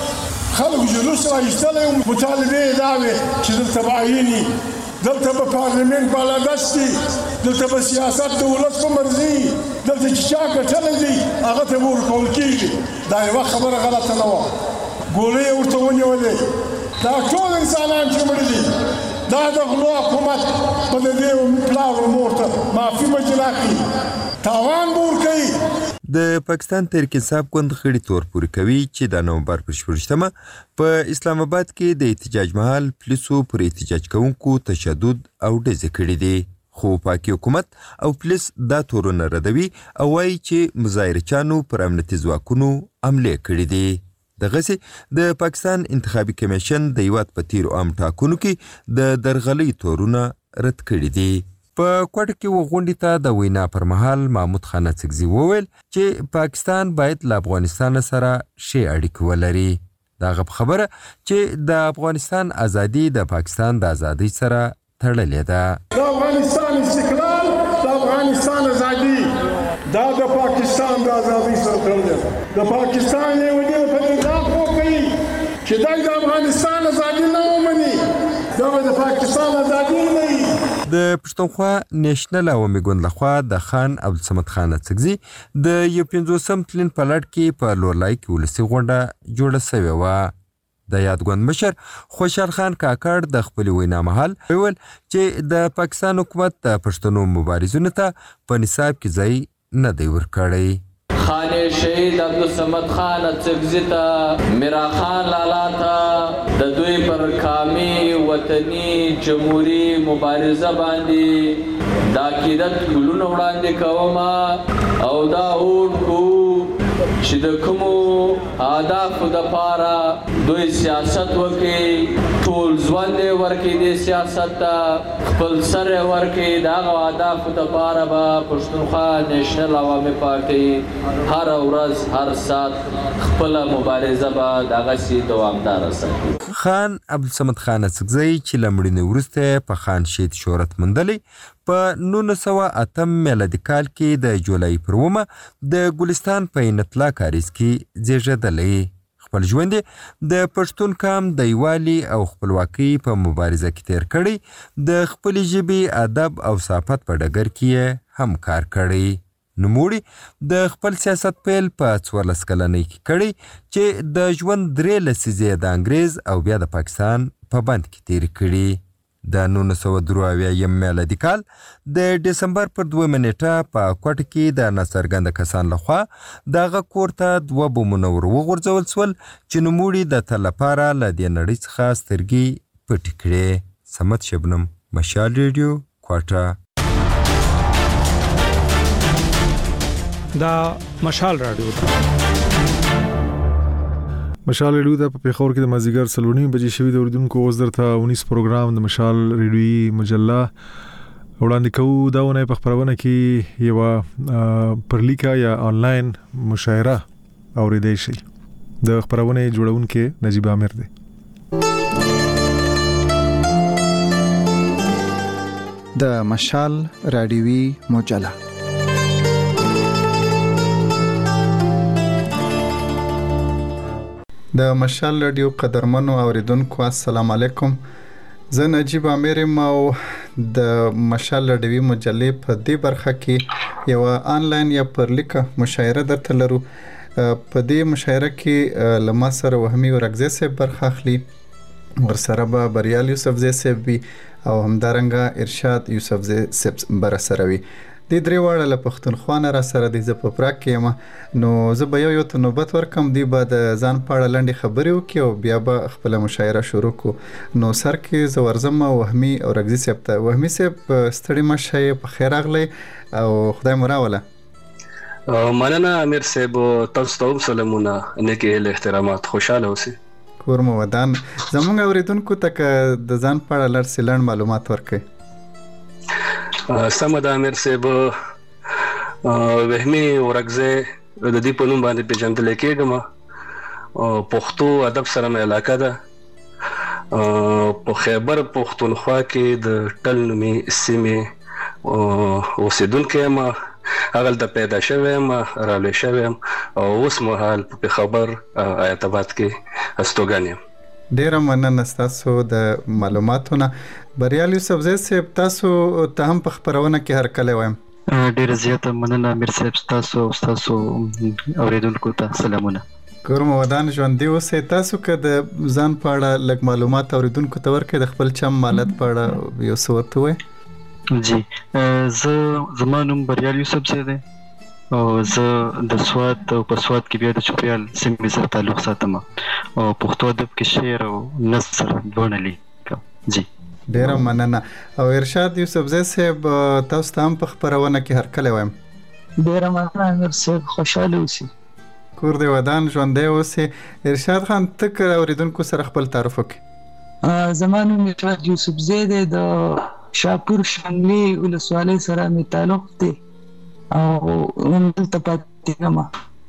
خلک جلوس راایستلی او مطالبې یې دا وې چې دلته به آیین دلته به پارلمنټ بالادست دي، دلته به سیاست د ولس په مرضي دلته چې چا ګټلی دی هغه ته به ورکول کېږي. دا یوه خبره غلطه نه وه. ګولۍ یې ورته ونیولې. دا ټول انسانان چې مړه دي دا د غلو حکومت په د دې پلار و مور ته معافي مجلا کړي، تاوان به ورکوي. د پاکستان تحریک انصاف ګوند غړي تور پورې کوي چې د نومبر په شپږویشتمه په اسلام آباد کې د احتجاج مهال پولیسو پر احتجاج کوونکو تشدد او ډزې کړي دي، خو پاکي حکومت او پولیس دا تورونه ردوي او وایي چې مظاهرچیانو پر امنیتي ځواکونو حملې کړي دي. دغسې د پاکستان انتخابي کمیشن د هیواد په تیرو عام ټاکنو کې د درغلۍ تورونه رد کړي دي. په کوټه کې و غونډې ته د وینا پر مهال محمود خان اڅکزي وویل چې پاکستان باید له افغانستان سره ښې اړیکې ولري. دغه خبره چې د افغانستان ازادي د پاکستان د ازادۍ سره تړلې ده. د افغانستان استقلال د افغانستان ازادي دا د پاکستان د ازادۍ سره تړلې ده. د پاکستان یو دی په دې ځاو کوي چې د افغانستان ازادي نه ومني، دا د پاکستان ازادي نه وي. د پښتونخوا نېشنل عوامي ګوند لخوا د خان عبدالصمد خان اڅکزي د یو پنځوسم تلین په لړ کې په لورلای کې ولسي غونډه جوړه شوې وه. د یاد ګوند مشر خوشحال خان کاکړ د خپلې وینا مهال ویل چې د پاکستان حکومت د پښتنو مبارزینو ته په نصاب کې ځای نه دی ورکړی. خان شهید عبدالصمد خان اڅکزي ته، میرا خان لالا ته د دوی پر قومي وطني جمهوري مبارزه باندې د عقیدت ګلونه وړاندې کوم او دا هوډ کو چې د کومو اهدافو دپاره دوی سیاست وکړي، ټول ژوند یې ورکړي دې سیاست ته، خپل سر یې ورکړي. د هغو اهدافو دپاره به پښتونخوا نېشنل عوامي پارټۍ هره ورځ هر ساعت خپله مبارزه به دغسې دوامداره ساتي. خان عبدالصمد خان اڅکزي چې له مړینې وروسته په خان شهید شهرت موندلی په نولس سوه اتم میلادي کال کې د جولای پر اوومه د ګلستان په عینتلا کاریز کې زیږېدلی. خپل ژوند د پښتون قام د یووالي او خپلواکۍ په مبارزه کې تیر کړی. د خپلې ژبې ادب او صحافت په ډګر کې یې هم کار کړی. نوموړي د خپل سیاست پیل په څوارلس کلنۍ کې کړی چې د ژوند درې لسیزې د انګریز او بیا د پاکستان په بند کې تیر کړي. د نولس سوه درې اویایم میلادي کال د ډسمبر پر دویمه نیټه په کوټه کې د ناڅرګنده کسان لخوا دغه کور ته دوه بمونه ور وغورځول شول چې نوموړي د تل لپاره له دې نړۍ څخه سترګې پټې کړې. صمد شبنم، مشال ریډیو، کوټه. دا مشال رادیو ده. مشال ریډیو د پیښور کې د مازیګر سلونی بجې شوی د اردوونکو اوس درته انیس پروګرام د مشال ریډیوي مجله وړاندې کوو. دا ونه په خبرونه کې یو پرلیکا یا آنلاین مشاعره اوریدای شي. د خبرونه جوړونکو نجیب عامر دی. د مشال رادیوي مجله د مشال رادیو قدرمنو اوریدونکو السلام علیکم. زه نجیب عامر او د مشال رادیوي مجلې په دې برخه کې یو آنلاین یا پرلیکه مشاعره درته لرو. په دې مشاعره کې لما سره وهمي ورغزه سه برخه اخلي، ورسره به بریال یوسفزی صاحب وي او همدارنګه ارشاد یوسفزی صاحب بر سره وي. د درې واړه له پښتونخوا نه را سره د زه په پراک کې یم. نو زه به یو یو ته نوبت ورکم، دی به د ځان په اړه لنډې خبرې وکړي او بیا به خپله مشاعره شروع کړو. نو سر کې زه ورځم وهمي اورغزي صاحب ته. وهمي صاحب ستړي مه شئ، په خیر راغلی او خدای مو راوله. مننه امیر صاحب، تاسو ته هم سلامونه، نیکې هیلې احترامات، خوشحاله اوسئ. کور مو ودان. زموږ اوریدونکو ته که د ځان په اړه لږ څه لنډ معلومات ورکړئ. سمه ده امیر صاحب. وهمي ورغزی د دې په نوم باندې پیژندل کېږم. پښتو ادب سره مې علاقه ده. په خیبر پښتونخوا کې د ټل نومې سیمې اوسېدونکی یم. هغلته پیدا شوی یم، رالوی شوی یم او اوس مهال په پېښور ایت آباد کې استوګن یم. ډیره مننه ستاسو د معلوماتونه. بریال یوسفزی صاحب، تاسو ته هم په خبرونه کې هرکلی وایم. ډیره زیاته مننه امیر صاحب، تاسو او تاسو اوریدونکو ته سلامونه. کور مو ودان، ژوندي اوسئ. تاسو که د ځان په اړه لږ معلومات اوریدونکو ته ورکړئ، د خپل چم مالت په اړه یو څه ورته ووایئ. جی، زه زما نوم بریال یوسفزی دی او زه د سوات او په سوات کې بیا د چوپیال سیمې سره تعلق ساتم او پښتو ادب کې شعر او نثر دواړه لیکم. جی ډیره مننه. او ارشاد یوسفزی صاحب، تاسو ته هم په خبرونه کې هرکلی وایم. ډیره مننه امیر صاحب، خوشحاله اوسئ. کور دې ودان، ژوندی اوسئ. ارشاد خان، ته که اوریدونکو سره خپل تعارف وکړې. زما نوم ارشاد یوسفزی دی، د شاپور شنګلي ولسوالۍ سره مې تعلق دی او دلته پاتې یم.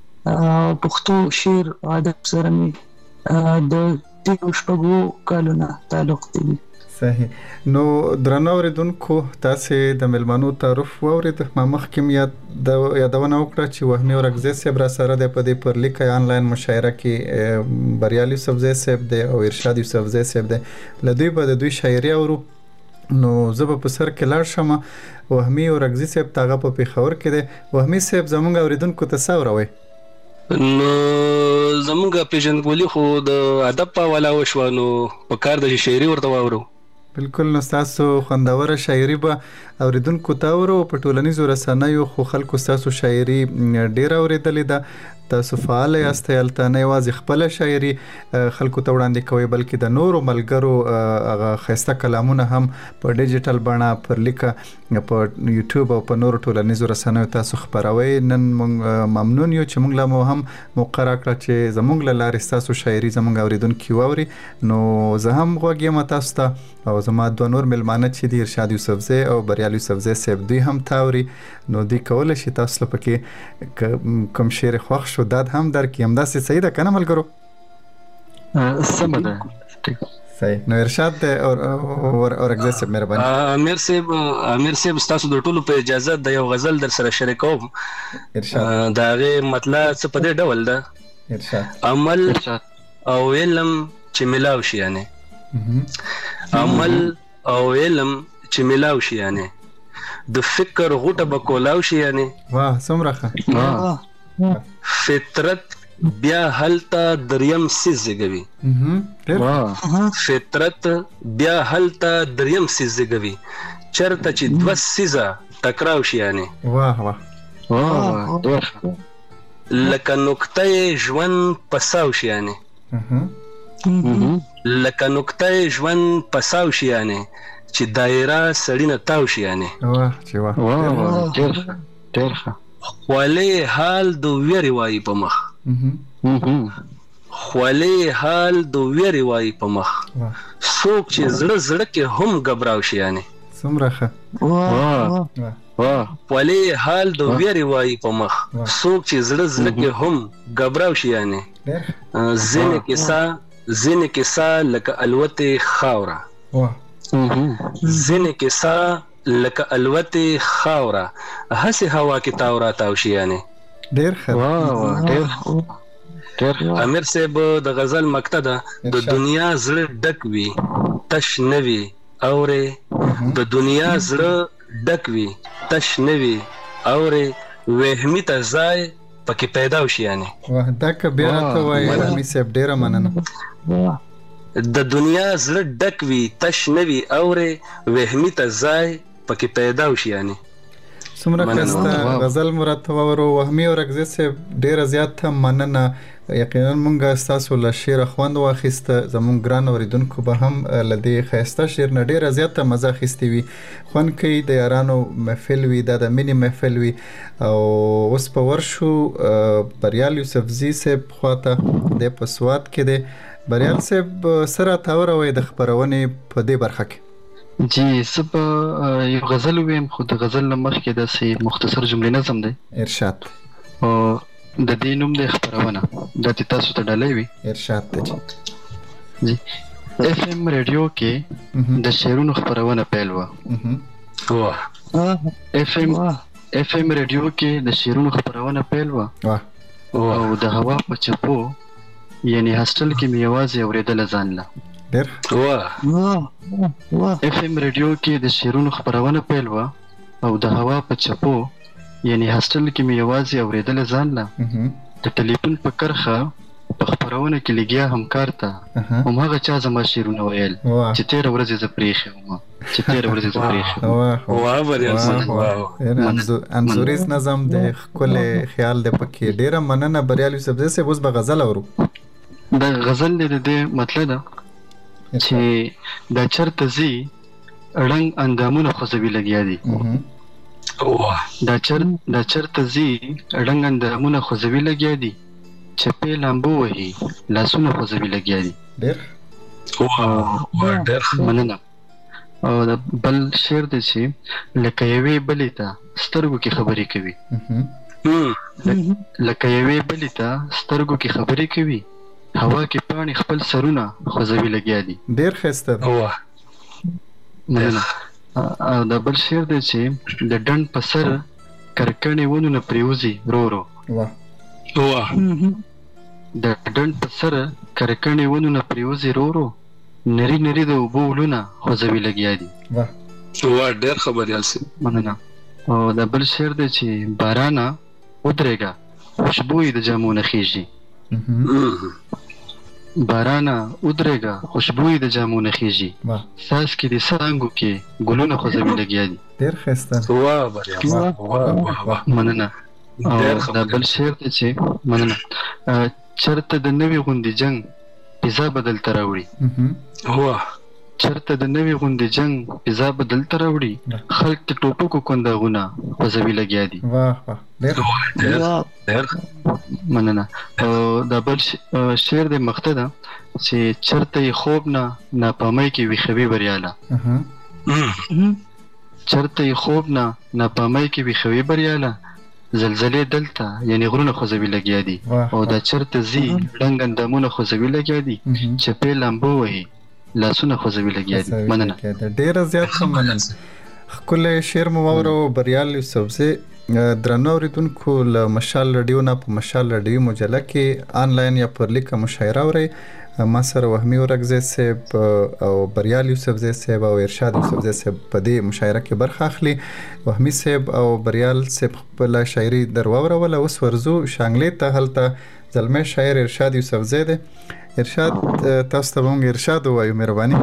پښتو شعر او ادب سره مې د تېرو شپږو کالو نه تعلق دی. صحیح. نو درنو اوریدونکو، تاسې د میلمنو تعارف واورید. ما مخکې م یادونه وکړه چې وهمي ورغزی صاحب را سره دی په دې پرلیکه آنلاین مشاعره کې. بریال یوسفزی صاحب دی او ارشاد یوسفزی صاحب دی. له دوی به د دوی شاعري اورو. نو زه به په سر کې لاړ شم. وهمي ورغزي صاحب ته هغه په پېښور کې دی. وهمي صاحب، زموږ اوریدونکو ته څه اوروئ؟ نو زموږ پیژندګلوي خو د ادب په حواله وشوه، نو په کار د شاعري ورته واورو. بالکل. نو ستاسو خوندوره شاعري به اوریدونکو ته اورو. په ټولنیزو رسنیو خو خلکو ستاسو شاعري ډیره اوریدلې ده. تاسو فعال یاست، هلته نه یوازې خپله شاعري خلکو ته وړاندې کوئ بلکې د نورو ملګرو هغه ښایسته کلامونه هم په ډیجیټل بڼه پرلیکه په یوټیوب او په نورو ټولنیزو رسنیو تاسو خپروئ. نن موږ ممنون یو چې موږ له مو هم موقع راکړه چې زموږ له لارې ستاسو شاعري زموږ اوریدونکي واوري. نو زه هم غوږ یم تاسو ته او زما دوه نور میلمانه چې دي، ارشاد یوسفزی او بریال یوسفزی صاحب، دوی هم تاوري. نو دوی کولی شي تاسو له پکې کوم شعر خوښ شو داد هم درکړي. همداسې صحیح ده که نه ملګرو؟ سمه ده. صحیح. نو ارشاد اورغزی صاحب، مهرباني. امیر صاحب، امیر صاحب ستاسو د ټولو په اجازه د یو غزل در سره شریکوم. ارشاد. د هغې مطلب څه په دې ډول ده. ارشاد. عمل او علم چې ملاو شي، یعنې عمل او علم چې ملاو شي، یعنې د فکر غوټه به کولاو شي، یعنې واه څومره ښه. فطرت بیا هلته دریم سیز زیږوي. فطرت بیا هلته دریم سیز زیږوي چرته چې دوه سیزه ټکراو شي یعنې واه واه لکه نقطه ژوند پساو شي یعنې لکه نقطه ژوند پساو شي یعنې چې دایره سړی نه تاو شي یعنې واه چې واه ډېر ښه خولې حال د ویرې وایي په مخ خولې حال د ویرې وایي په مخ څوک چې زړه زړه کې هم غبراو شي یعنې څومره ښه خولې حال د ویرې وایي په مخ څوک چې زړه زړه کې هم غبراو شي یعنې ځینې کیسه ځینې کیسه لکه الوتې خاوره ځینې کیسه لکه الوتې خاوره هسې هوا کې تاو را تاو شي یعنې ډېر ښه امیر صاحب د غزل مقطع ده د دنیا زړه ډک وي تش نه وي اورې د دنیا زړه ډک وي تش نه وي اورې وهمي ته ځای پکې پیدا وشي یعنې واه دا که بیا راته وایي امیر صاحب ډېره مننه د دنیا زړه ډک وي تش نه وي اورې وهمي ته ځای پکې پیدا وشي یعنې څومره ښایسته غزل مو راته واورو وهمي اورکزی صاحب ډېره زیاته مننه یقینا مونږ ستاسو له شعره خوند واخیسته زموږ ګران اورېدونکو به هم له دې ښایسته شعر نه ډېره زیاته مزه اخیستې وي خوند کوي د یارانو محفل وي دا د مینې محفل وي او اوس په ورشو بریال یوسفزي صاحب خواته دی په سوات کې دی بریال صاحب څه راته وروئ د خپرونې په دې برخه کې جی زه به یو غزل ووایم خو د غزل نه مخکې داسې مختصر جملې نظم دی ارشاد د دې نوم دی خپرونه دا چې تاسو ته ډالۍ وي ارشاد دی جی اف ام ریډیو کې د شعرونو خپرونه پیل وه اف ام اف ام ریډیو کې د شعرونو خپرونه پیل وه او د هوا په چپو یعنی هاسټل کې مې یوازې اورېدله ځان له ډېر اف ام ریډیو کې د شعرونو خپرونه پیل وه او د هوا په چپو یعنی هاسټل کې مې یوازې اورېدله ځان له د ټلیفون په کرښه په خپرونه کې لګیا همکار ته همهغه چا زما شعرونه ویل چې تېره ورځ یې زه پرېښی وم چې تېره ورځ یې زه پرېښی وم انځوریز نظم دی ښکلی خیال دی پکې ډېره مننه بریال یوسفزي صاحب اوس به غزل اورو د غزل دی د دې مطلب ده چې دا چرته ځي ړنګ اندامونه خوځوي لګیا دي دا چر دا چرته ځي ړنګ اندامونه خوځوي لګیا دي چپې لامبو وهي لاسونه خوځوي لګیا دي ډېر مننه او د بل شعر دی چې لکه یوې بلې ته سترګو کې خبرې کوي لکه یوې بلې ته سترګو کې خبرې کوي هوا کې پاڼې خپل سرونه خوځوي لګیا دي ډېر ښایسته مننه او د بل شعر دی چې د ډنډ په سر کرکڼې ونو نه پرېوځي ورو ورو د ډنډ په سر کرکڼې ونو نه پرېوځي ورو ورو نري نري د اوبو ولونه خوځوي لګیا دي ډېر خبریال صاحب مننه او د بل شعر دی چې بارانه ودرېږه خوشبو یې د جامو نه خیږي بارانه ودرېږه خوشبو یې د جامو نه خیږي ساس کې د څانګو کې ګلونه خوځوي لګیا دي ډېر ښایسته مننه او دا بل شعر دی چې مننه چرته د نوې غوندې جنګ فضا بدل ته راوړي چرته د نوې غوندې جنګ فضا بدل ته راوړي خلک د ټوپکو کنداغونه خوځوي لګیا دي مننه او دا بل شعر دی مقطع ده چې چرته یې خوب نه ناپامۍ کې ویښوي بریاله چرته یې خوب نه ناپامۍ کې ویښوي بریاله زلزلې دلته یعنی غرونه خوځوي لګیا دي او دا چرته ځي ړنګ اندامونه خوځوي لګیا دي چپې لامبو وهي لاسونه خوځوي لګیا دي مننه ډېره زیاته مننه ښکلی شعر مو واورو بریال یوسفزي درنو اوریدونکو له مشال رادیو نه په مشال رادیو مجله کې آنلاین یا پر لیک مشاعره اوري. ما سره وهمي ورغزي صاحب او بریال یوسفزی صاحب او ارشاد یوسفزی صاحب په دې مشاعره کې برخه اخلي. وهمي صاحب او بریال صاحب خپل شاعري درواوروله. اوس ورزو شانګلې ته هلته زلمی شاعر ارشاد یوسفزی دی. ارشاد تاسو ته مونږ ارشاد وایو، مهرباني.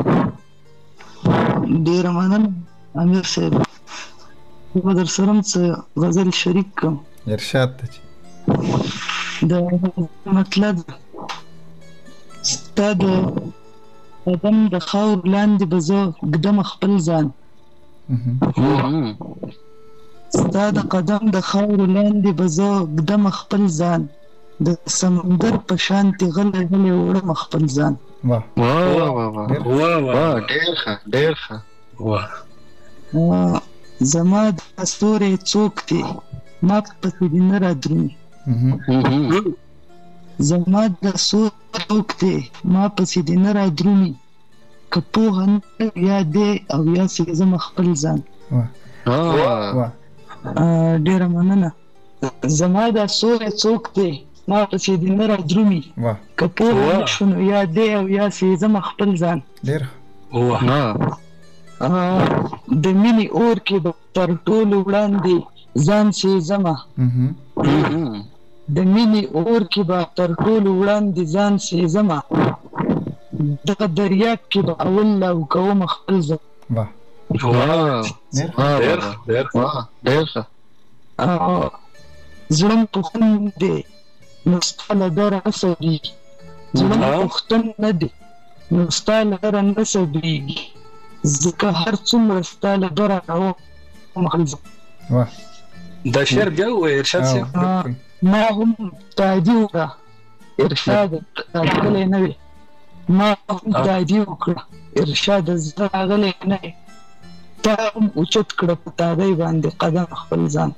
ډیر مننه امیر صاحب. زه در سره څه غزل شریک کوم. ارشاد ته د مطلب ستا د قدم د خاور لاندې به زه ږدم خپل ځان، ستا د قدم د خاور لاندې به زه ږدم خپل ځان، د سمندر په شانتې غلی غلی وړم خپل ځان. واه واه واه واه ډېر ښه ډېر ښه. واه زما د ستوري څوک دی ما پسې دې نه رادرومي، زما د ستوري څوک دی ما پسې دې نه رادرومي، که پوهه نه یا دی او یا سېزم خپل ځان. ډېره مننه. زما د ستوري څوک دی ما پسې دې نه رادرومي، که پوهه نه شو نو یا دی او یا سېزم خپل ځان. ډېر د مینې اور کې به تر ټولو وړاندې ځان سېزمه، د مینې اور کې به تر ټولو وړاندې ځان سېزمه، دغه دریاب کې به اول لاو کوم خپل ځان. ډېر ښه. زړه مې پوښتن دی نو ستا له دره نه صبرېږي، زړه مې پوښتن نه دی نو ستا له دره نه صبرېږي، ځکه هر څومره ستا له دره راوم خپل ځان. دا شعر بیا ووایه ارشاد صاحب. ما هم تادي وکړه ارشاد راغلی نه وي، ما هم تادي وکړه ارشاد زه راغلی نه وي، تا هم اوچت کړه په تادۍ باندې قدم خپل ځان.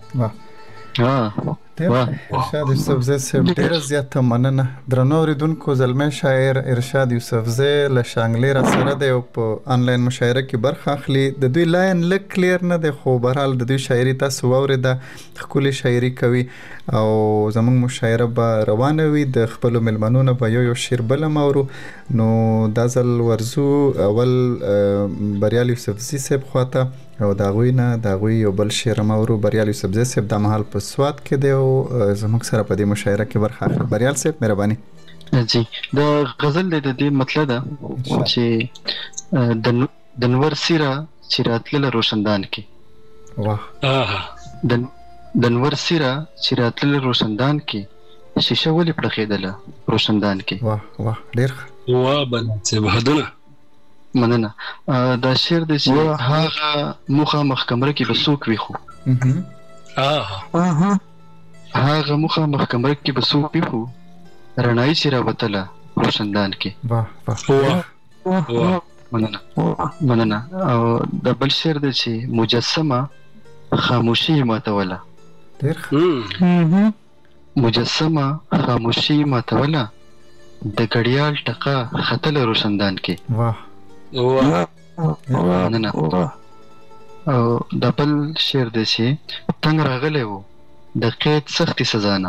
ارشاد یوسفزی صاحب ډېره زیاته مننه. درنو اوریدونکو زلمی شاعر ارشاد یوسفزی له شانګلې را سره دی او په آنلاین مشاعره کې برخه اخلي. د دوی لاین لږ کلیر نه دی خو بهرحال د دوی شاعري تاسو واورېده، ښکلې شاعري کوي او زموږ مشاعره به روانه وي. د خپلو مېلمنو نه به یو یو شعر بل هم اورو. نو دا ځل ورځو اول بریال یوسفزي صاحب خواته او د هغوی نه د هغوی یو بل شعر هم اورو. بریال یوسفزي صاحب دا مهال په سوات کې دی او زموږ سره په دې مشاعره کې برخه اخلي. بریال صاحب مهرباني. جی د غزل د دې مطلب ده چې د نور سیره چې راتلله روشندان کې، واه د نور سیره چې راتلله روشندان کې، شیشه ولې پړخېدله روشندان کې. واه واه ډېر ښه. واه بل څه بهدونه. مننه. دا شعر دی چې هغه مخامخ کمره کې به څوک وي خو هغه مخامخ کمره کې به څوک وي خو رڼایي چې راوتله روشندان کې. مننه مننه. او د بل شعر دی چې مجسمه خاموشي ماتوله، مجسمه خاموشي ماتوله، د ګړیال ټقه ختله روشندان کې. واه مننه. او د بل شعر دی چې تنګ راغلی و د قید سختي سزا نه،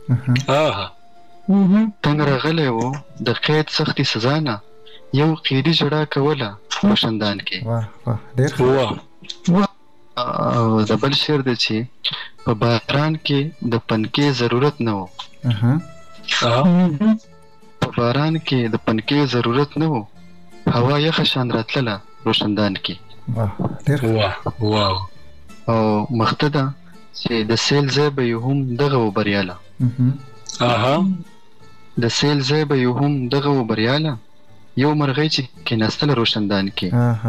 تنګ راغلی و د قید سختي سزا نه، یو قیدي جړه کوله روشندان کې. واه واه ډېر ښه. او د بل شعر دی چې په باران کې د پنکې ضرورت نه و، په باران کې د پنکې ضرورت نه و، هوا یخه شان راتلله روشندان کې. واه ډېر واه واه. او مخته ده چې د سیل ځای به یو هم دغه و بریاله، د سیل ځای به یو هم دغه و بریاله، یو مرغۍ چې کېناستله روشندان کې.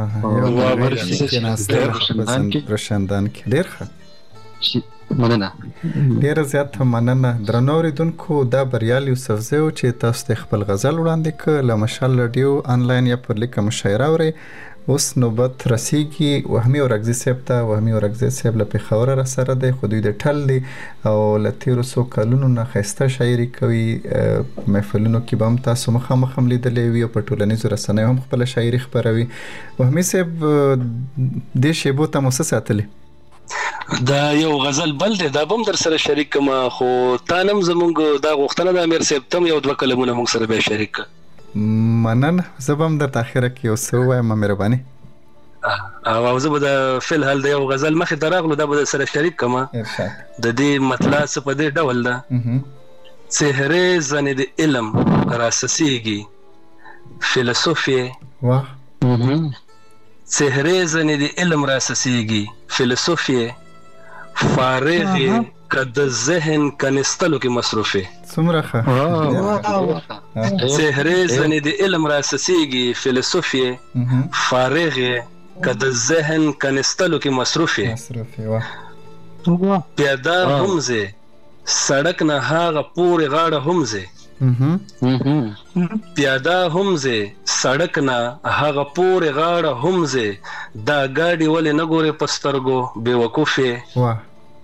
روشندان کې ډېر ښه. مننه. ډېره زیاته مننه. درنو اوریدونکو دا بریال یوسفزی و چې تاسو ته خپل غزل وړاندې کړ له مشال رادیو آنلاین یا پر لیک مشاعره اورئ. اوس نوبت رسیږي وهمي اورغزي صاحب ته. وهمي اورغزي صاحب له پېښوره را سره دی خو دوی د ټل دی او له تېرو څو کلونو نه ښایسته شاعري کوي. محفلونو کې به هم تاسو مخامخ هم لیدلی وي او په ټولنیزو رسنیو هم خپله شاعري خپروي. وهمي صاحب دې شیبو ته مو څه ساتلي؟ دا یو غزل بل دی دا بم در سره شریک کما خو تانم زمونږ دا غوښتنه د امیر صاحب تم یو دوه کلمونه موږ سره به شریک مننه. زه به هم درته اخره کې یو څه ووایم مهرباني. او زه به د فل حال د یو غزل مخې ته راغلو دا به در سره شریک کما. د دې مطلب څه په دې ډول ده څهرې زنې د علم راسسیږي فلسفي واه څهرې زنې د علم راسسیږي فلسفي فارغ کد ذهن کنستلو کې مصروفه څومره ښه څهرې زنې د علم راسسیږي فلسفي فارغ کد ذهن کنستلو کې مصروفه مصروفه واه پیاده همزه سړک نه هاغه پورې غاړه همزه پیاده همزه سړک نه هغه پورې غاړه همزه دا ګاډي ولې نه ګورې په سترګو بېوقوفې واه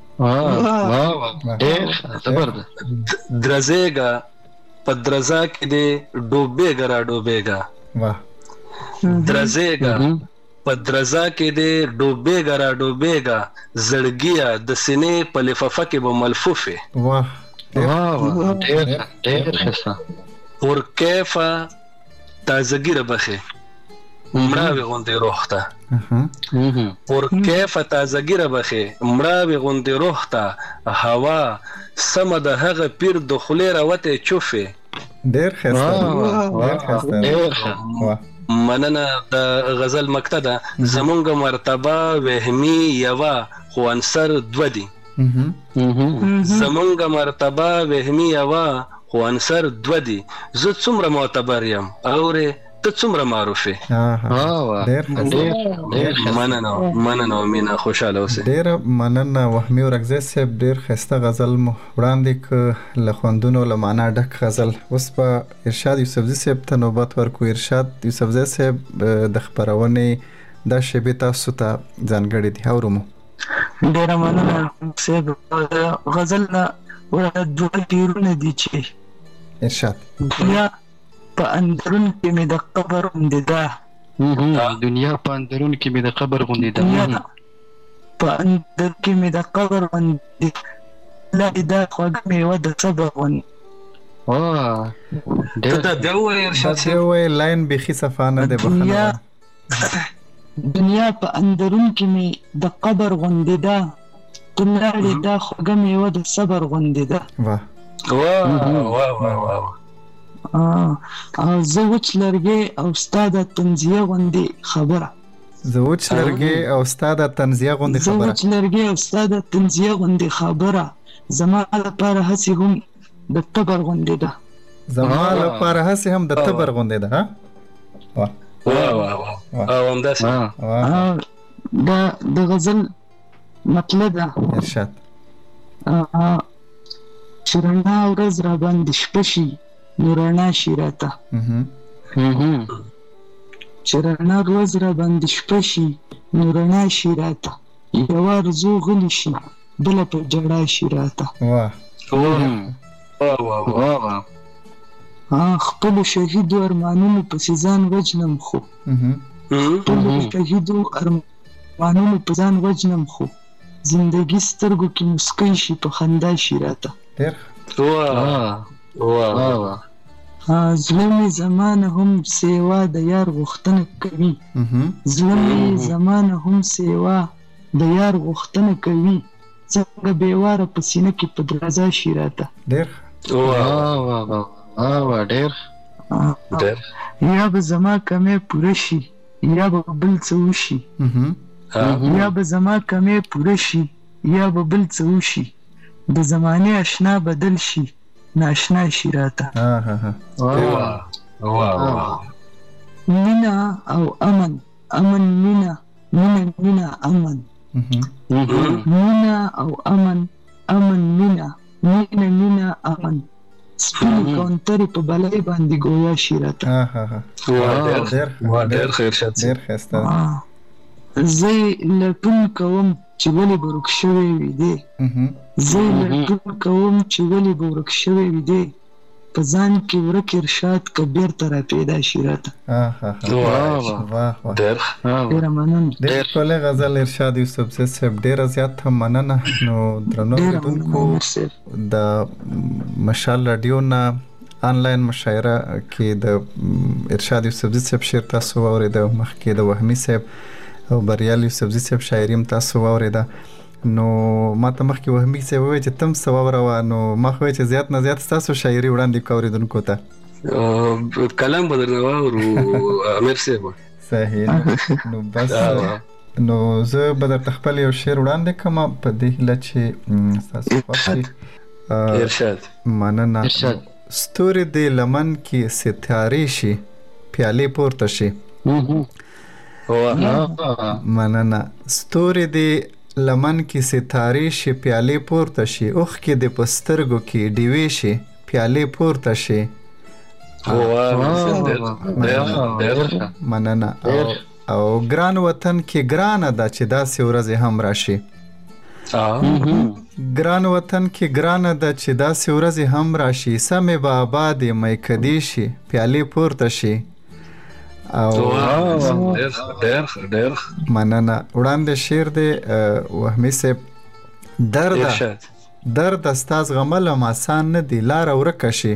درزېږه په درزا کې دې ډوبېږه را ډوبېږه درزېږه په درزا کې دې ډوبېږه را ډوبېږه زړګیه د سینې په لفافه کې به ملفوفې واه ډېر ډېر ښه پر کیفه تازګي ربخه مړاوي غوندې روح ته پر کیفه تازګي ربخه مړاوي غوندې روح ته هوا سم د هغه پیر د خولې راوته چوفه ډېر ښه ډېر ښه مننه. د غزل مکته ده زمونږ مرتبه وهمي یوا خو عنصر دوه دي زمونږ مرتبه وهمي یوا خو عنصر دوه دي زه څومره معتبر یم اورې ته څومره معروف یې. مننه مننه مینا خوشاله اوسې. ډېره مننه وهمي ورکزی صاحب ډېر ښایسته غزل مو وړاندې که له خوندونو له معنا ډک غزل. اوس به ارشاد یوسفزي صاحب ته نوبت ورکو. ارشاد یوسفزي صاحب د خپرونې دا شیبې تاسو ته ځانګړې دي اورو مو. ډېره مننه صاحب. غزل نه ورته دوه پیرونه دي چې ارشاد دنیا په اندرون کې مې د قبر غوندې ده دنیا په اندرون کې مې د قبر غوندې ده په اندر کې مې د قبر غوندې لارې دا خوږه میوه د صبر غوندې. ته دا ووایې ارشاد صاحب ووایې لاین بیخي صفا نه دی بخښنه. دنیا په اندرون کې مې د قبر غوندې ده ته لاړې دا خوږه میوه د صبر غوندې ده. واه واه واه واه او زه وچ لرګی او ستا د تنزیه غوندې خبره زه وچ لرګی او ستا د تنزیه غوندې زه خبره وچ لرګی او ستا د تنزیه غوندې خبره زما لپاره هسې هم د تبر غوندې ده زما لپاره هسې هم د تبر غوندې ده. ها واه واه واه او همداسې دا د غزل مطلب ده ارشاد چې رڼا ورځ را باندې شپه شي نو رڼا شي راته چې رڼا ورځ را باندې شپه شي نو رڼا شي راته یوه ارزو غلی شي بله په جړا شي راته. خپلو شهیدو ارمانونو پسې ځان وجنم خو خپلو شهیدو ارمانونو په ځان وجنم خو زندگی سترګو کې مسکی شي په خندا شي راته. زړه مې زمانه هم سیوا د یار غوښتنه کوي زړه مې زمانه هم سیوا د یار غوښتنه کوي څنګه بېواره په سینه کې په درزا شي راته. یا به زما کمې پوره شي یا به بل څه وشي یا به زما کمې پوره شي یا به بل څه وشي د زمانې اشنا بدل شي ناشنا شي راته. مینه او امن امن مینه مینه مینه امن مینه او امن امن مینه مینه مینه امن سپینې کونترې په بلای باندې ګویا شي راته. ډېر ښه ارشاد صاحب. زه لټون کوم چې ولې به ورک شوی وي دی زه لټون کوم چې ولې به ورک شوی وي دی په په ځان کې ورک ارشاد که بیرته را پیدا شي راته. ډېره مننه. ډېر ښکلی غزل ارشاد یوسفزي صاحب، ډېره زیاته مننه. نو درنو اورېدونکو د مشال راډیو نه آنلاین مشاعره کې د ارشاد یوسفزي صاحب شعر تاسو واورېده، مخکې د وهمي صاحب او بریال یوسفزي صاحب شاعري هم تاسو واورېده. نو ما ته مخکې وهمي صاحب وویل چې تم څه واوروه، نو ما خو چې زیات نه زیات ستاسو شاعري وړاندې کړه اورېدونکو ته. کلام به درنه واورو امیر صاحب. صحیح. نو بس نو زه به درته خپل یو شعر وړاندې کړم په دې هیله چې ستاسو خوښ شي. ارشاد. مننه. ستوري دې لمن کې ستارې شي، پیالې پورته شي. مننه. ستوري دې لمن کې ستارې شي، پیالې پورته شي. اوښکې دې په سترګو کې ډیوې شي، پیالې پورته شي. مننه. او ګران وطن کې ګرانه ده چې داسې ورځې هم راشي. ګران وطن کې ګرانه ده چې داسې ورځې هم راشي. سمې به آبادې میکدې شي، پیالې پورته شي. او مننه. وړاندې شعر دی وهمي صاحب. درده درده ستا زغملم آسان نه دي، لاره ورکه شي.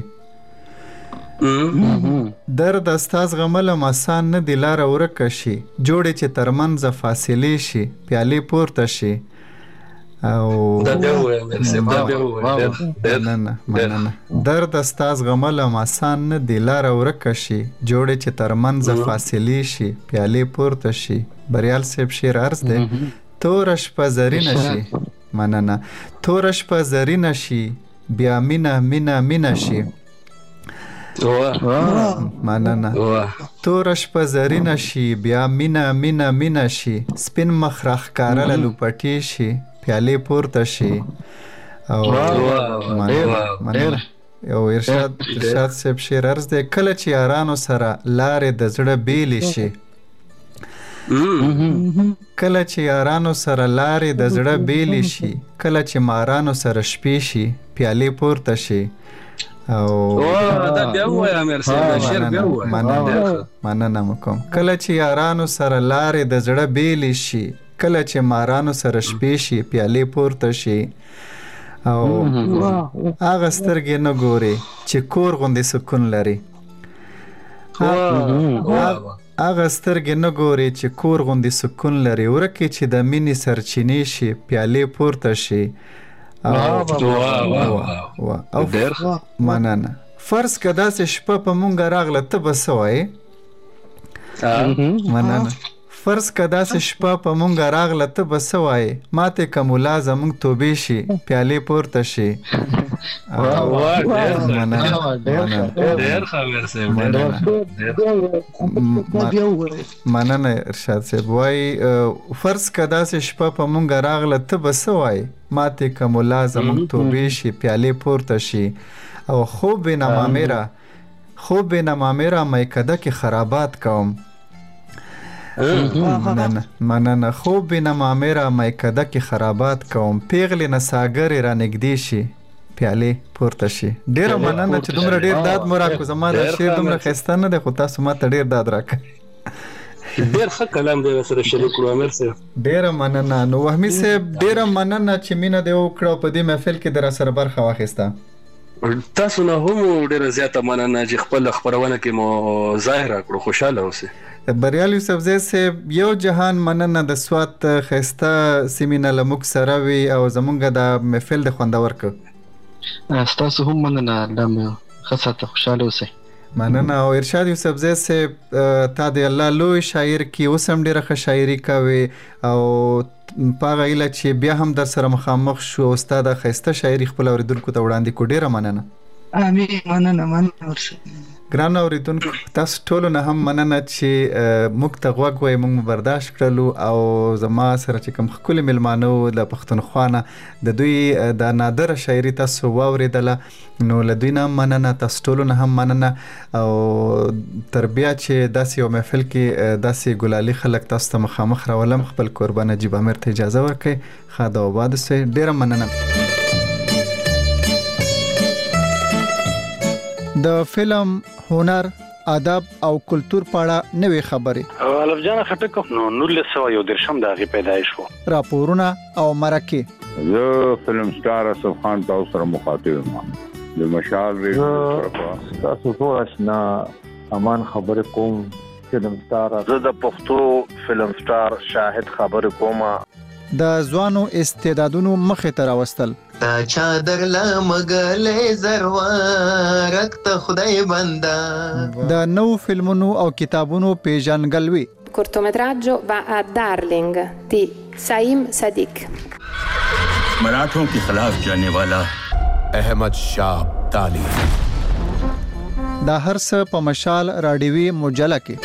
درده ستا زغملم آسان نه دي، لاره ورکه شي. جوړې چې تر منځه فاصلې شي، پیالې پورته شي. او مننه مننه. درد ستا زغملم آسان نه دي، لاره ورکه شي. جوړې چې تر منځه فاصلې شي، پیالې پورته شي. بریال صاحب شعر عرض دی. توره شپه زرینه شي. مننه. توره شپه زرینه شي، بیا مینه مینه مینه شي. مننه. توره شپه زرینه شي، بیا مینه مینه مینه شي. سپین مخ راښکاره له لوپټې شي، پیالې پورته شي. او مننه. او ارشاد ارشاد صاحب شعر عرض دی. کله چې یارانو سره لارې د زړه بیلې شي، کله چې یارانو سره لارې د زړه بیلې شي. کله چې مارانو سره شپې شي، پیالې پورته شي. او دا بیا وای امیر صاحب شعر بیا وای. مننه مننه مکم. کله چې یارانو سره لارې د زړه بیلې شي، کله چې مارانو سره شپې شي، پیالې پورته شي. او هغه سترګې نه ګوري چې کور غوندې سکون لري. هغه سترګې نه ګوري چې کور غوندې سکون لري. ورکې چې د مینې سرچینې شي، پیالې پورته شي. او مننه. فرض که داسې شپه په مونږه راغله، ته به څه وایې؟ مننه. فرض که داسې شپه په مونږه راغله، ته به څه وایې؟ ماتې که ملا زمونږ توبې شي، پیالې پورته شي. مننه. ارشاد صاحب وایي فرض که داسې شپه په مونږه راغله، ته به څه وایې؟ ماتې که ملا زمونږ توبې شي، پیالې پورته شي. او خوب بې نمامیره خوب بې نمامیره میکده کې خرابات کوم. مننه مننه. خوب بې نمامیره میکده کې خرابات کوم. پیغلې نڅاګرې را نږدې شي، پیالې پورته شي. ډېره مننه چې دومره ډېر داد مو راکړو. زما دا شعر دومره ښایسته نه دی، خو تاسو ما ته ډېر داد راکړئ. ډېر ښه کلام دی سره شریک کړو امیر صاحب. ډېره مننه. نو وهمي صاحب ډېره مننه چې مینه دې وکړه او په دې محفل کې در سره برخه واخیسته. تاسو نه هم ډېره زیاته مننه چې خپل خبرونه کې مو ظاهر کړو. خوشاله اوسئ. بریال یوسفزي صاحب یو جهان مننه د سوات ښایسته سیمې نه له موږ سره وي او زمونږ د محفل د خوندور کړ. ستاسو هم مننه. ډم ښه ساته، خوشاله اوسئ. مننه. او ارشاد یوسفزي صاحب تا د الله لوی شاعر کې اوس هم ډېره ښه شاعري کوي او په هغه هیله چې بیا هم در سره مخامخ شو او ستا د ښایسته شاعري خپل اورېدونکو ته وړاندې کړو. ډېره مننه. امین. مننه مننه. ګران اوریدونکو تاسو ټولو نه هم مننه چې موږ ته غوږ وای موږ برداشت کړلو او زما سره چې کوم ښکلي مېلمانه وو د پښتونخوا نه د دوی د نادره شاعري تاسو واورېدله نو له دوی نه هم مننه تاسو ټولو نه هم مننه او تر بیا چې داسې یو محفل کې داسې ګلالي خلک تاسو ته مخامخ راولم خپل کوربه نجیب امیر ته اجازه ورکړئ ښه د آباد اوسئ ډېره مننه. د فلم، هنر، ادب او کلچر په اړه نوې خبرې. الف جان خټک نو نولس سوه یو درشم د هغې پیدایش وو. راپورونه او مرکې. زه فلم سټار اسف خان تاسو سره مخاطب یم. د مشال ریډیو تاسو ټول آشنا امان خبرې کوم. فلم سټار زه د پښتو فلم سټار شاهد خبرې کوم. د ځوانو استعدادونو مخې ته راوستل. تا چادر لمګلې زروارک ته خدای بندا. د نو فلمونو او کتابونو پیژنګلوي. cortometraggio va a Darling di Saim Sadiq. मराठों के खिलाफ जाने वाला अहमद शाह अब्दाली. دا هر څه په مشال راډیوي مجله کې.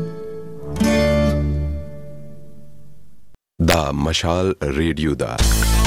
مشال ریډیو دا